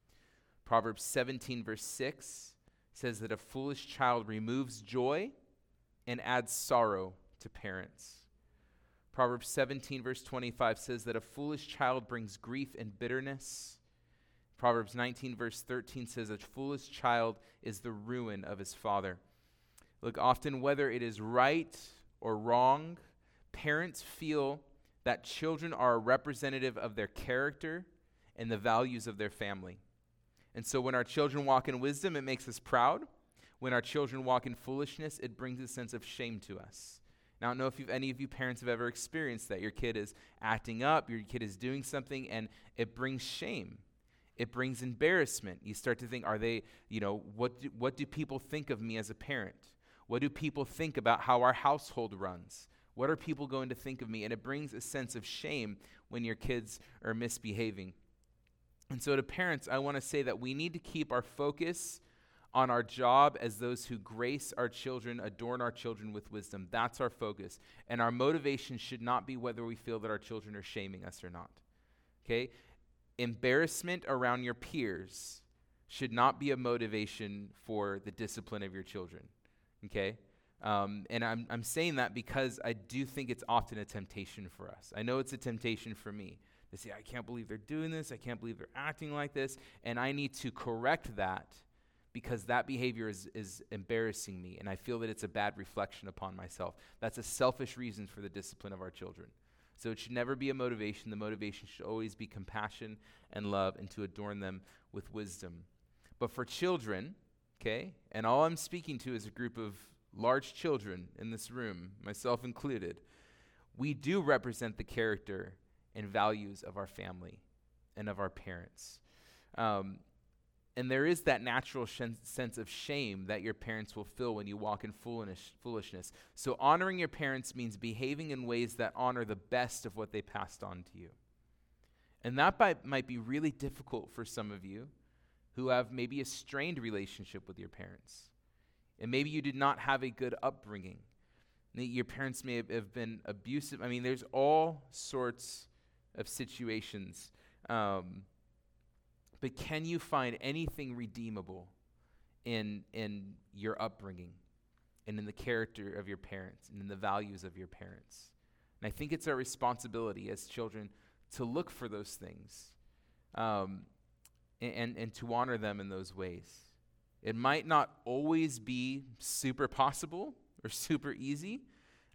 Proverbs seventeen, verse six says that a foolish child removes joy and adds sorrow to parents. Proverbs seventeen, verse twenty-five says that a foolish child brings grief and bitterness. Proverbs nineteen, verse thirteen says a foolish child is the ruin of his father. Look, often whether it is right or wrong, parents feel that children are a representative of their character and the values of their family. And so when our children walk in wisdom, it makes us proud. When our children walk in foolishness, it brings a sense of shame to us. Now, I don't know if you've, any of you parents have ever experienced that. Your kid is acting up, your kid is doing something, and it brings shame. It brings embarrassment. You start to think, are they, you know, what do, what do people think of me as a parent? What do people think about how our household runs? What are people going to think of me? And it brings a sense of shame when your kids are misbehaving. And so to parents, I want to say that we need to keep our focus on our job as those who grace our children, adorn our children with wisdom. That's our focus. And our motivation should not be whether we feel that our children are shaming us or not. Okay? Embarrassment around your peers should not be a motivation for the discipline of your children. Okay? Um, and I'm I'm saying that because I do think it's often a temptation for us. I know it's a temptation for me to say, I can't believe they're doing this. I can't believe they're acting like this. And I need to correct that because that behavior is, is embarrassing me. And I feel that it's a bad reflection upon myself. That's a selfish reason for the discipline of our children. So it should never be a motivation. The motivation should always be compassion and love and to adorn them with wisdom. But for children, okay, and all I'm speaking to is a group of large children in this room, myself included, we do represent the character and values of our family and of our parents. Um, and there is that natural sh- sense of shame that your parents will feel when you walk in foolish- foolishness. So honoring your parents means behaving in ways that honor the best of what they passed on to you. And that by, might be really difficult for some of you who have maybe a strained relationship with your parents. And maybe you did not have a good upbringing. Your parents may have, have been abusive. I mean, there's all sorts of situations. Um, but can you find anything redeemable in in your upbringing and in the character of your parents and in the values of your parents? And I think it's our responsibility as children to look for those things um, and, and, and to honor them in those ways. It might not always be super possible or super easy,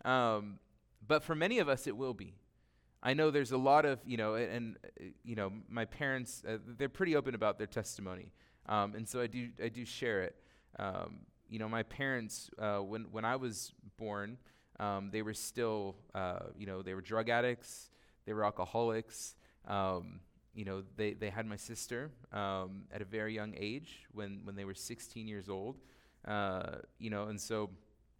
um, but for many of us it will be. I know there's a lot of, you know, and, and uh, you know, my parents, uh, they're pretty open about their testimony. Um, and so I do I do share it. Um, you know, my parents, uh, when, when I was born, um, they were still, uh, you know, they were drug addicts, they were alcoholics. Um, you know, they, they had my sister um, at a very young age when, when they were sixteen years old. Uh, you know, and so...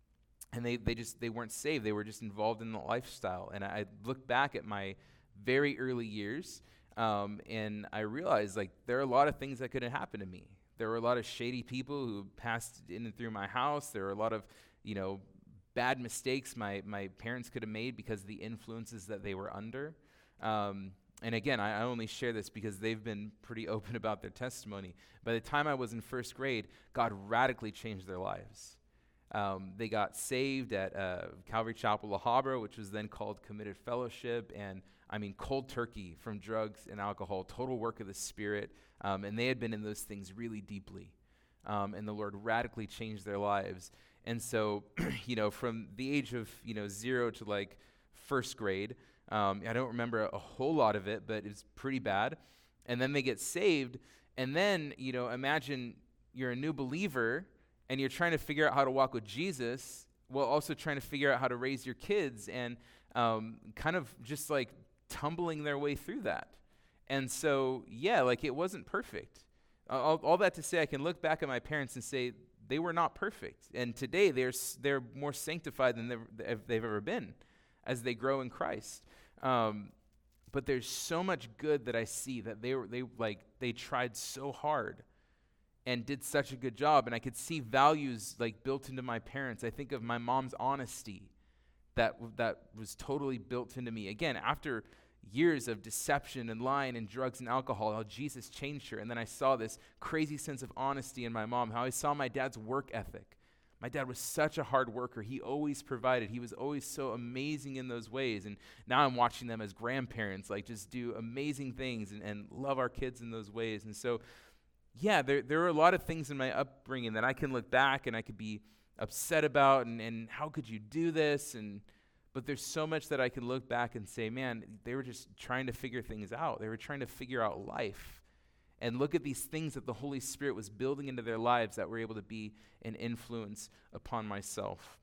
And they, they just, they weren't saved. They were just involved in the lifestyle. And I, I look back at my very early years, um, and I realized, like, there are a lot of things that could have happened to me. There were a lot of shady people who passed in and through my house. There were a lot of, you know, bad mistakes my, my parents could have made because of the influences that they were under. Um, and again, I, I only share this because they've been pretty open about their testimony. By the time I was in first grade, God radically changed their lives. Um, they got saved at uh, Calvary Chapel La Habra, which was then called Committed Fellowship, and I mean cold turkey from drugs and alcohol, total work of the Spirit, um, and they had been in those things really deeply, um, and the Lord radically changed their lives. And so, you know, from the age of, you know, zero to like first grade, um, I don't remember a, a whole lot of it, but it's pretty bad. And then they get saved, and then, you know, imagine you're a new believer, and you're trying to figure out how to walk with Jesus while also trying to figure out how to raise your kids and um, kind of just like tumbling their way through that. And so, yeah, like it wasn't perfect. Uh, all, all that to say, I can look back at my parents and say they were not perfect. And today they're they're more sanctified than they've, they've ever been as they grow in Christ. Um, but there's so much good that I see that they were they like they tried so hard and did such a good job, and I could see values like built into my parents. I think of my mom's honesty that that was totally built into me. Again, after years of deception and lying and drugs and alcohol, how Jesus changed her. And then I saw this crazy sense of honesty in my mom, how I saw my dad's work ethic. My dad was such a hard worker. He always provided. He was always so amazing in those ways. And now I'm watching them as grandparents, like just do amazing things and, and love our kids in those ways. And so yeah, there there are a lot of things in my upbringing that I can look back and I could be upset about, and, and how could you do this? And but there's so much that I can look back and say, man, they were just trying to figure things out. They were trying to figure out life. And look at these things that the Holy Spirit was building into their lives that were able to be an influence upon myself.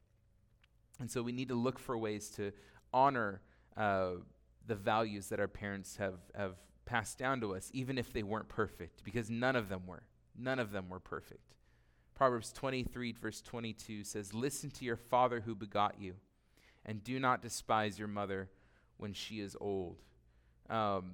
And so we need to look for ways to honor uh, the values that our parents have have passed down to us, even if they weren't perfect, because none of them were. None of them were perfect. Proverbs twenty-three, verse twenty-two says, "Listen to your father who begot you, and do not despise your mother when she is old." Um,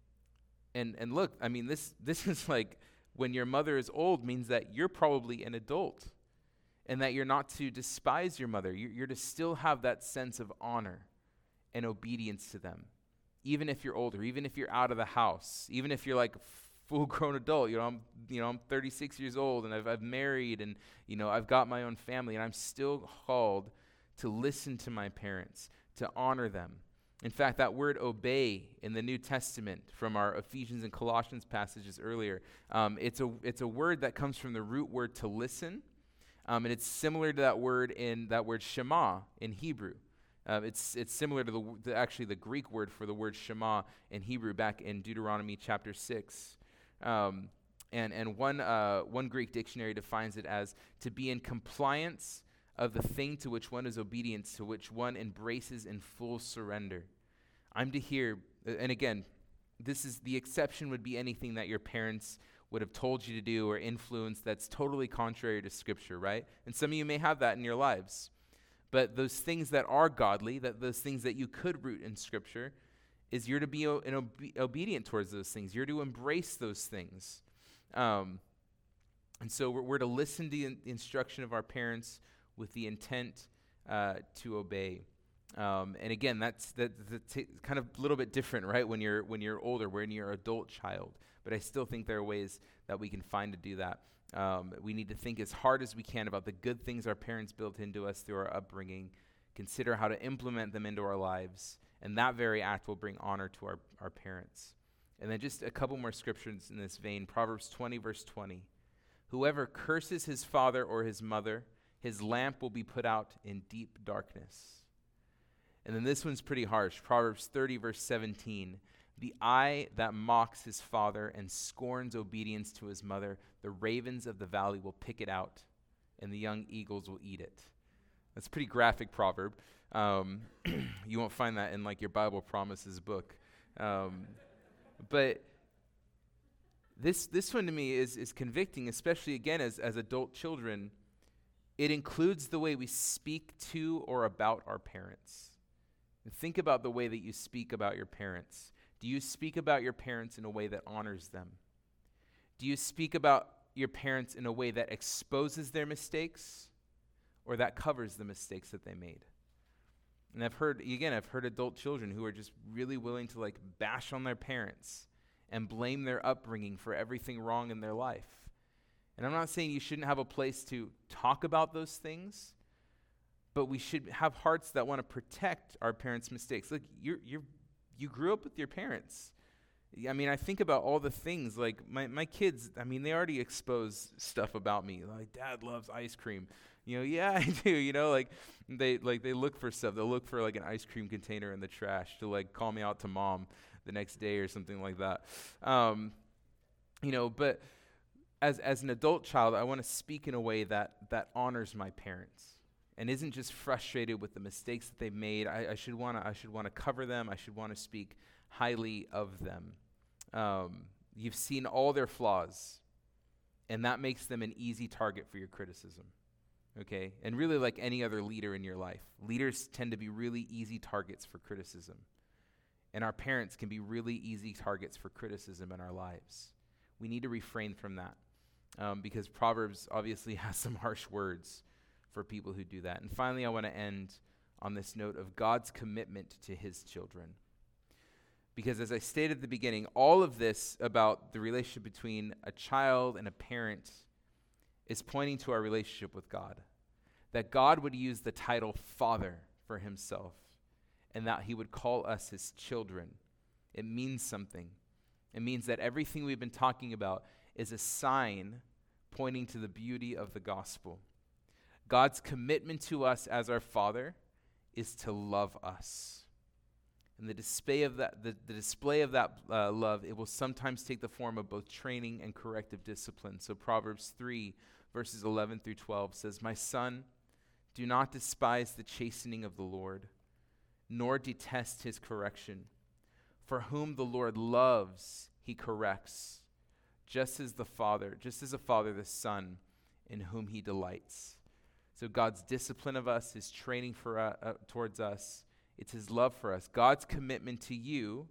and and look, I mean, this this is like when your mother is old means that you're probably an adult, and that you're not to despise your mother. You're, you're to still have that sense of honor and obedience to them. Even if you're older, even if you're out of the house, even if you're like a full-grown adult, you know, I'm, you know, I'm thirty-six years old and I've, I've married and, you know, I've got my own family, and I'm still called to listen to my parents, to honor them. In fact, that word obey in the New Testament from our Ephesians and Colossians passages earlier, um, it's a it's a word that comes from the root word to listen, um, and it's similar to that word in that word Shema in Hebrew. Uh, it's it's similar to the, the actually the Greek word for the word Shema in Hebrew back in Deuteronomy chapter six, um, and and one uh, one Greek dictionary defines it as to be in compliance of the thing to which one is obedient, to which one embraces in full surrender. I'm to hear, and again, this is the exception would be anything that your parents would have told you to do or influence that's totally contrary to Scripture, right? And some of you may have that in your lives. But those things that are godly, that those things that you could root in Scripture, is you're to be o- an obe- obedient towards those things. You're to embrace those things. Um, and so we're, we're to listen to the in- instruction of our parents with the intent uh, to obey. Um, and again, that's, that, that's t- kind of a little bit different, right, when you're when you're older, when you're an adult child. But I still think there are ways that we can find to do that. Um, we need to think as hard as we can about the good things our parents built into us through our upbringing, consider how to implement them into our lives, and that very act will bring honor to our, our parents. And then just a couple more scriptures in this vein. Proverbs twenty, verse twenty. Whoever curses his father or his mother, his lamp will be put out in deep darkness. And then this one's pretty harsh. Proverbs thirty, verse seventeen. The eye that mocks his father and scorns obedience to his mother, the ravens of the valley will pick it out, and the young eagles will eat it. That's a pretty graphic proverb. Um, you won't find that in like your Bible Promises book. Um, but this this one to me is is convicting, especially again as, as adult children. It includes the way we speak to or about our parents. And think about the way that you speak about your parents. Do you speak about your parents in a way that honors them? Do you speak about your parents in a way that exposes their mistakes or that covers the mistakes that they made? And I've heard, again, I've heard adult children who are just really willing to like bash on their parents and blame their upbringing for everything wrong in their life. And I'm not saying you shouldn't have a place to talk about those things, but we should have hearts that want to protect our parents' mistakes. Look, you're you're you grew up with your parents. I mean, I think about all the things, like my, my kids, I mean, they already expose stuff about me. Like, Dad loves ice cream. You know, yeah, I do. You know, like they like they look for stuff. They'll look for like an ice cream container in the trash to like call me out to mom the next day or something like that. Um, you know, but as as an adult child, I want to speak in a way that that honors my parents and isn't just frustrated with the mistakes that they've made. I, I should want to I should want to cover them. I should want to speak highly of them. Um, you've seen all their flaws, and that makes them an easy target for your criticism. Okay? And really, like any other leader in your life, leaders tend to be really easy targets for criticism. And our parents can be really easy targets for criticism in our lives. We need to refrain from that um, because Proverbs obviously has some harsh words for people who do that. And finally, I want to end on this note of God's commitment to his children. Because as I stated at the beginning, all of this about the relationship between a child and a parent is pointing to our relationship with God. That God would use the title Father for himself, and that he would call us his children. It means something. It means that everything we've been talking about is a sign pointing to the beauty of the gospel. God's commitment to us as our Father is to love us. And the display of that, the, the display of that uh, love, it will sometimes take the form of both training and corrective discipline. So Proverbs three, verses eleven through twelve says, "My son, do not despise the chastening of the Lord, nor detest his correction. For whom the Lord loves, he corrects, just as the Father, just as a father the Son, in whom he delights." So God's discipline of us, his training for uh, uh, towards us, it's his love for us. God's commitment to you,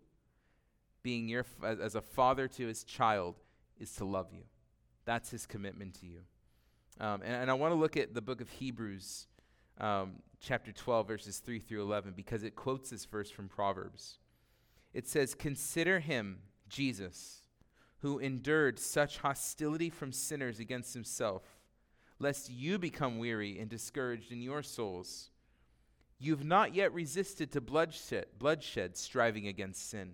being your f- as, as a father to his child, is to love you. That's his commitment to you. Um, and, and I want to look at the book of Hebrews, um, chapter twelve, verses three through eleven, because it quotes this verse from Proverbs. It says, "Consider him, Jesus, who endured such hostility from sinners against himself, lest you become weary and discouraged in your souls. You've not yet resisted to bloodshed, bloodshed, striving against sin.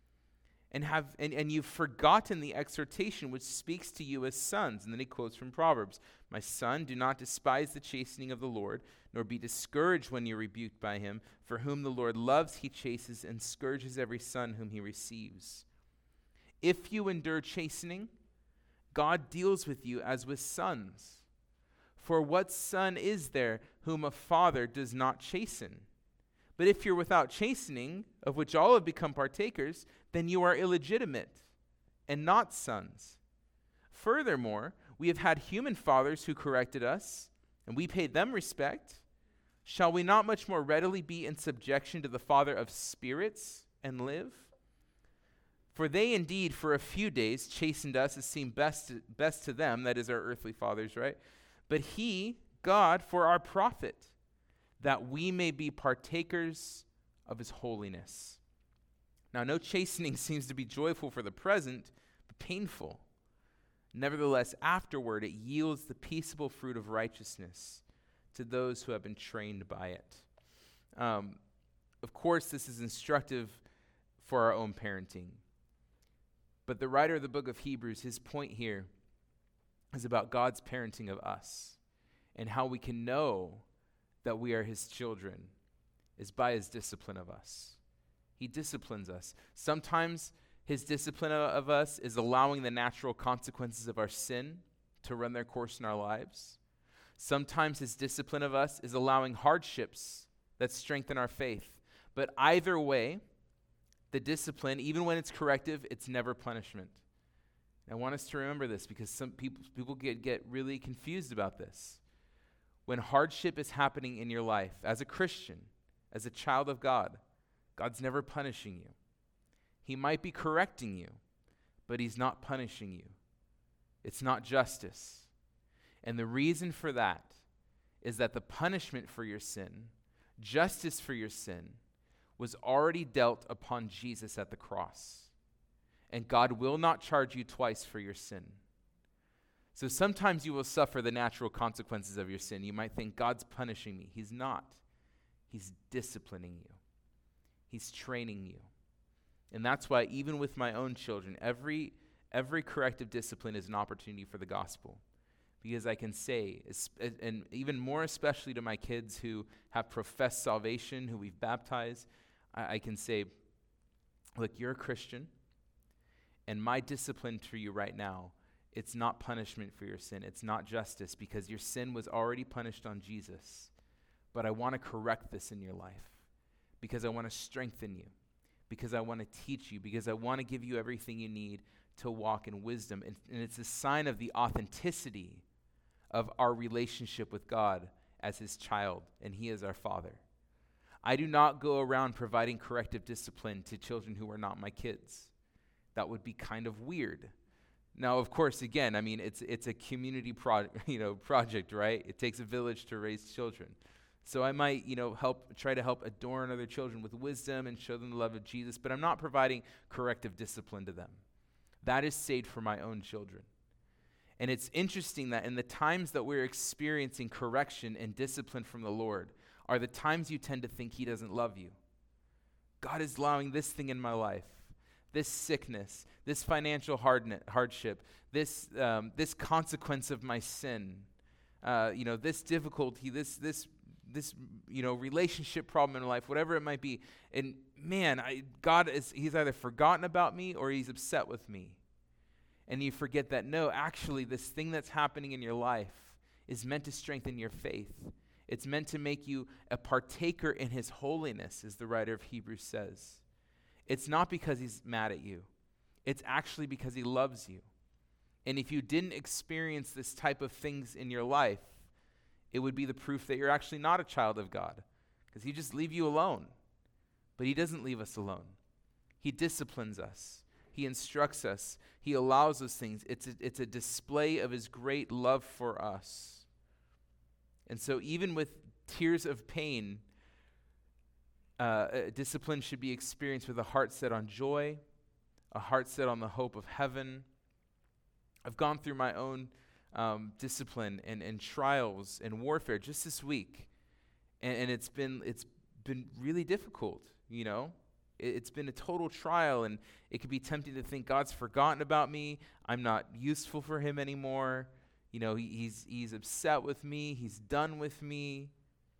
And have and, and you've forgotten the exhortation which speaks to you as sons." And then he quotes from Proverbs, "My son, do not despise the chastening of the Lord, nor be discouraged when you're rebuked by him. For whom the Lord loves, he chases and scourges every son whom he receives. If you endure chastening, God deals with you as with sons. For what son is there whom a father does not chasten? But if you're without chastening, of which all have become partakers, then you are illegitimate and not sons. Furthermore, we have had human fathers who corrected us, and we paid them respect. Shall we not much more readily be in subjection to the Father of spirits and live? For they indeed for a few days chastened us as seemed best to, best to them," that is our earthly fathers, right? "But he, God, for our profit, that we may be partakers of his holiness. Now, no chastening seems to be joyful for the present, but painful. Nevertheless, afterward it yields the peaceable fruit of righteousness to those who have been trained by it. Um, of course, this is instructive for our own parenting. But the writer of the book of Hebrews, his point here is about God's parenting of us and how we can know that we are his children is by his discipline of us. He disciplines us. Sometimes his discipline of, of us is allowing the natural consequences of our sin to run their course in our lives. Sometimes his discipline of us is allowing hardships that strengthen our faith. But either way, the discipline, even when it's corrective, it's never punishment. And I want us to remember this because some people, people get, get really confused about this. When hardship is happening in your life, as a Christian, as a child of God, God's never punishing you. He might be correcting you, but he's not punishing you. It's not justice. And the reason for that is that the punishment for your sin, justice for your sin, was already dealt upon Jesus at the cross. And God will not charge you twice for your sin. So sometimes you will suffer the natural consequences of your sin. You might think, God's punishing me. He's not. He's disciplining you. He's training you. And that's why even with my own children, every every corrective discipline is an opportunity for the gospel. Because I can say, and even more especially to my kids who have professed salvation, who we've baptized, I, I can say, look, you're a Christian, and my discipline for you right now, it's not punishment for your sin. It's not justice, because your sin was already punished on Jesus. But I want to correct this in your life, because I want to strengthen you, because I want to teach you, because I want to give you everything you need to walk in wisdom. And, and it's a sign of the authenticity of our relationship with God as his child, and he is our Father. I do not go around providing corrective discipline to children who are not my kids. That would be kind of weird. Now, of course, again, I mean, it's it's a community pro- you know, project, right? It takes a village to raise children. So I might, you know, help try to help adorn other children with wisdom and show them the love of Jesus, but I'm not providing corrective discipline to them. That is saved for my own children. And it's interesting that in the times that we're experiencing correction and discipline from the Lord are the times you tend to think he doesn't love you. God is allowing this thing in my life, this sickness, this financial hardne- hardship, this um, this consequence of my sin, uh, you know, this difficulty, this this this you know relationship problem in life, whatever it might be. And man, I, God is he's either forgotten about me or he's upset with me. And you forget that, no, actually, this thing that's happening in your life is meant to strengthen your faith. It's meant to make you a partaker in his holiness, as the writer of Hebrews says. It's not because he's mad at you. It's actually because he loves you. And if you didn't experience this type of things in your life, it would be the proof that you're actually not a child of God, because he just leave you alone. But he doesn't leave us alone. He disciplines us. He instructs us. He allows us things. It's a, it's a display of his great love for us. And so even with tears of pain, uh, discipline should be experienced with a heart set on joy, a heart set on the hope of heaven. I've gone through my own um, discipline and, and trials and warfare just this week, and, and it's been it's been really difficult, you know. It's been a total trial, and it can be tempting to think God's forgotten about me. I'm not useful for him anymore. You know, he, he's he's upset with me. He's done with me.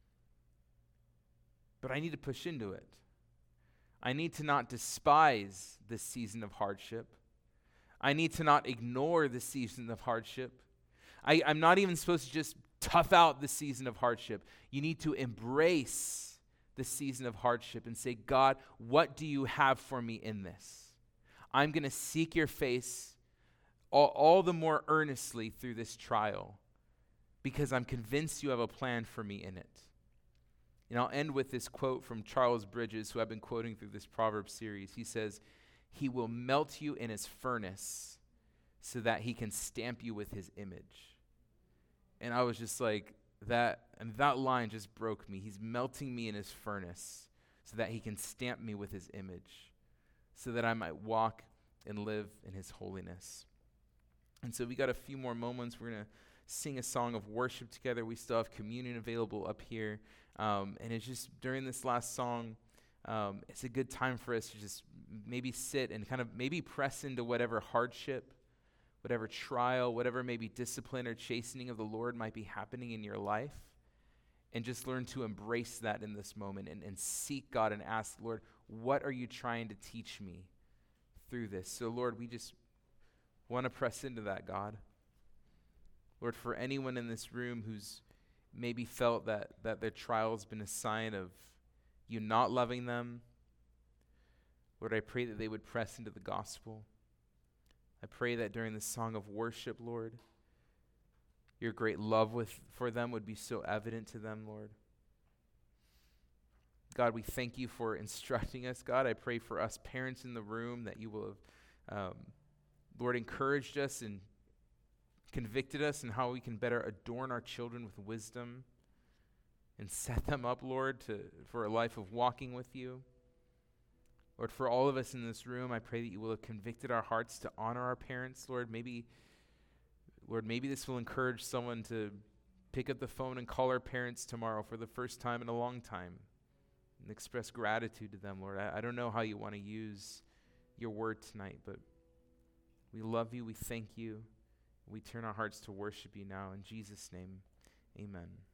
But I need to push into it. I need to not despise this season of hardship. I need to not ignore the season of hardship. I, I'm not even supposed to just tough out the season of hardship. You need to embrace the season of hardship and say, God, what do you have for me in this? I'm going to seek your face all, all the more earnestly through this trial because I'm convinced you have a plan for me in it. And I'll end with this quote from Charles Bridges, who I've been quoting through this Proverbs series. He says, he will melt you in his furnace so that he can stamp you with his image. And I was just like, that, and that line just broke me. He's melting me in his furnace so that he can stamp me with his image, so that I might walk and live in his holiness. And so we got a few more moments. We're going to sing a song of worship together. We still have communion available up here. Um, and it's just during this last song, um, it's a good time for us to just maybe sit and kind of maybe press into whatever hardship, whatever trial, whatever maybe discipline or chastening of the Lord might be happening in your life, and just learn to embrace that in this moment and, and seek God and ask, Lord, what are you trying to teach me through this? So Lord, we just want to press into that, God. Lord, for anyone in this room who's maybe felt that, that their trial has been a sign of you not loving them, Lord, I pray that they would press into the gospel. I pray that during the song of worship, Lord, your great love with for them would be so evident to them, Lord. God, we thank you for instructing us. God, I pray for us parents in the room that you will have, um, Lord, encouraged us and convicted us in how we can better adorn our children with wisdom and set them up, Lord, to for a life of walking with you. Lord, for all of us in this room, I pray that you will have convicted our hearts to honor our parents, Lord. Maybe, Lord, maybe this will encourage someone to pick up the phone and call our parents tomorrow for the first time in a long time and express gratitude to them, Lord. I, I don't know how you want to use your word tonight, but we love you, we thank you. We turn our hearts to worship you now. In Jesus' name, amen.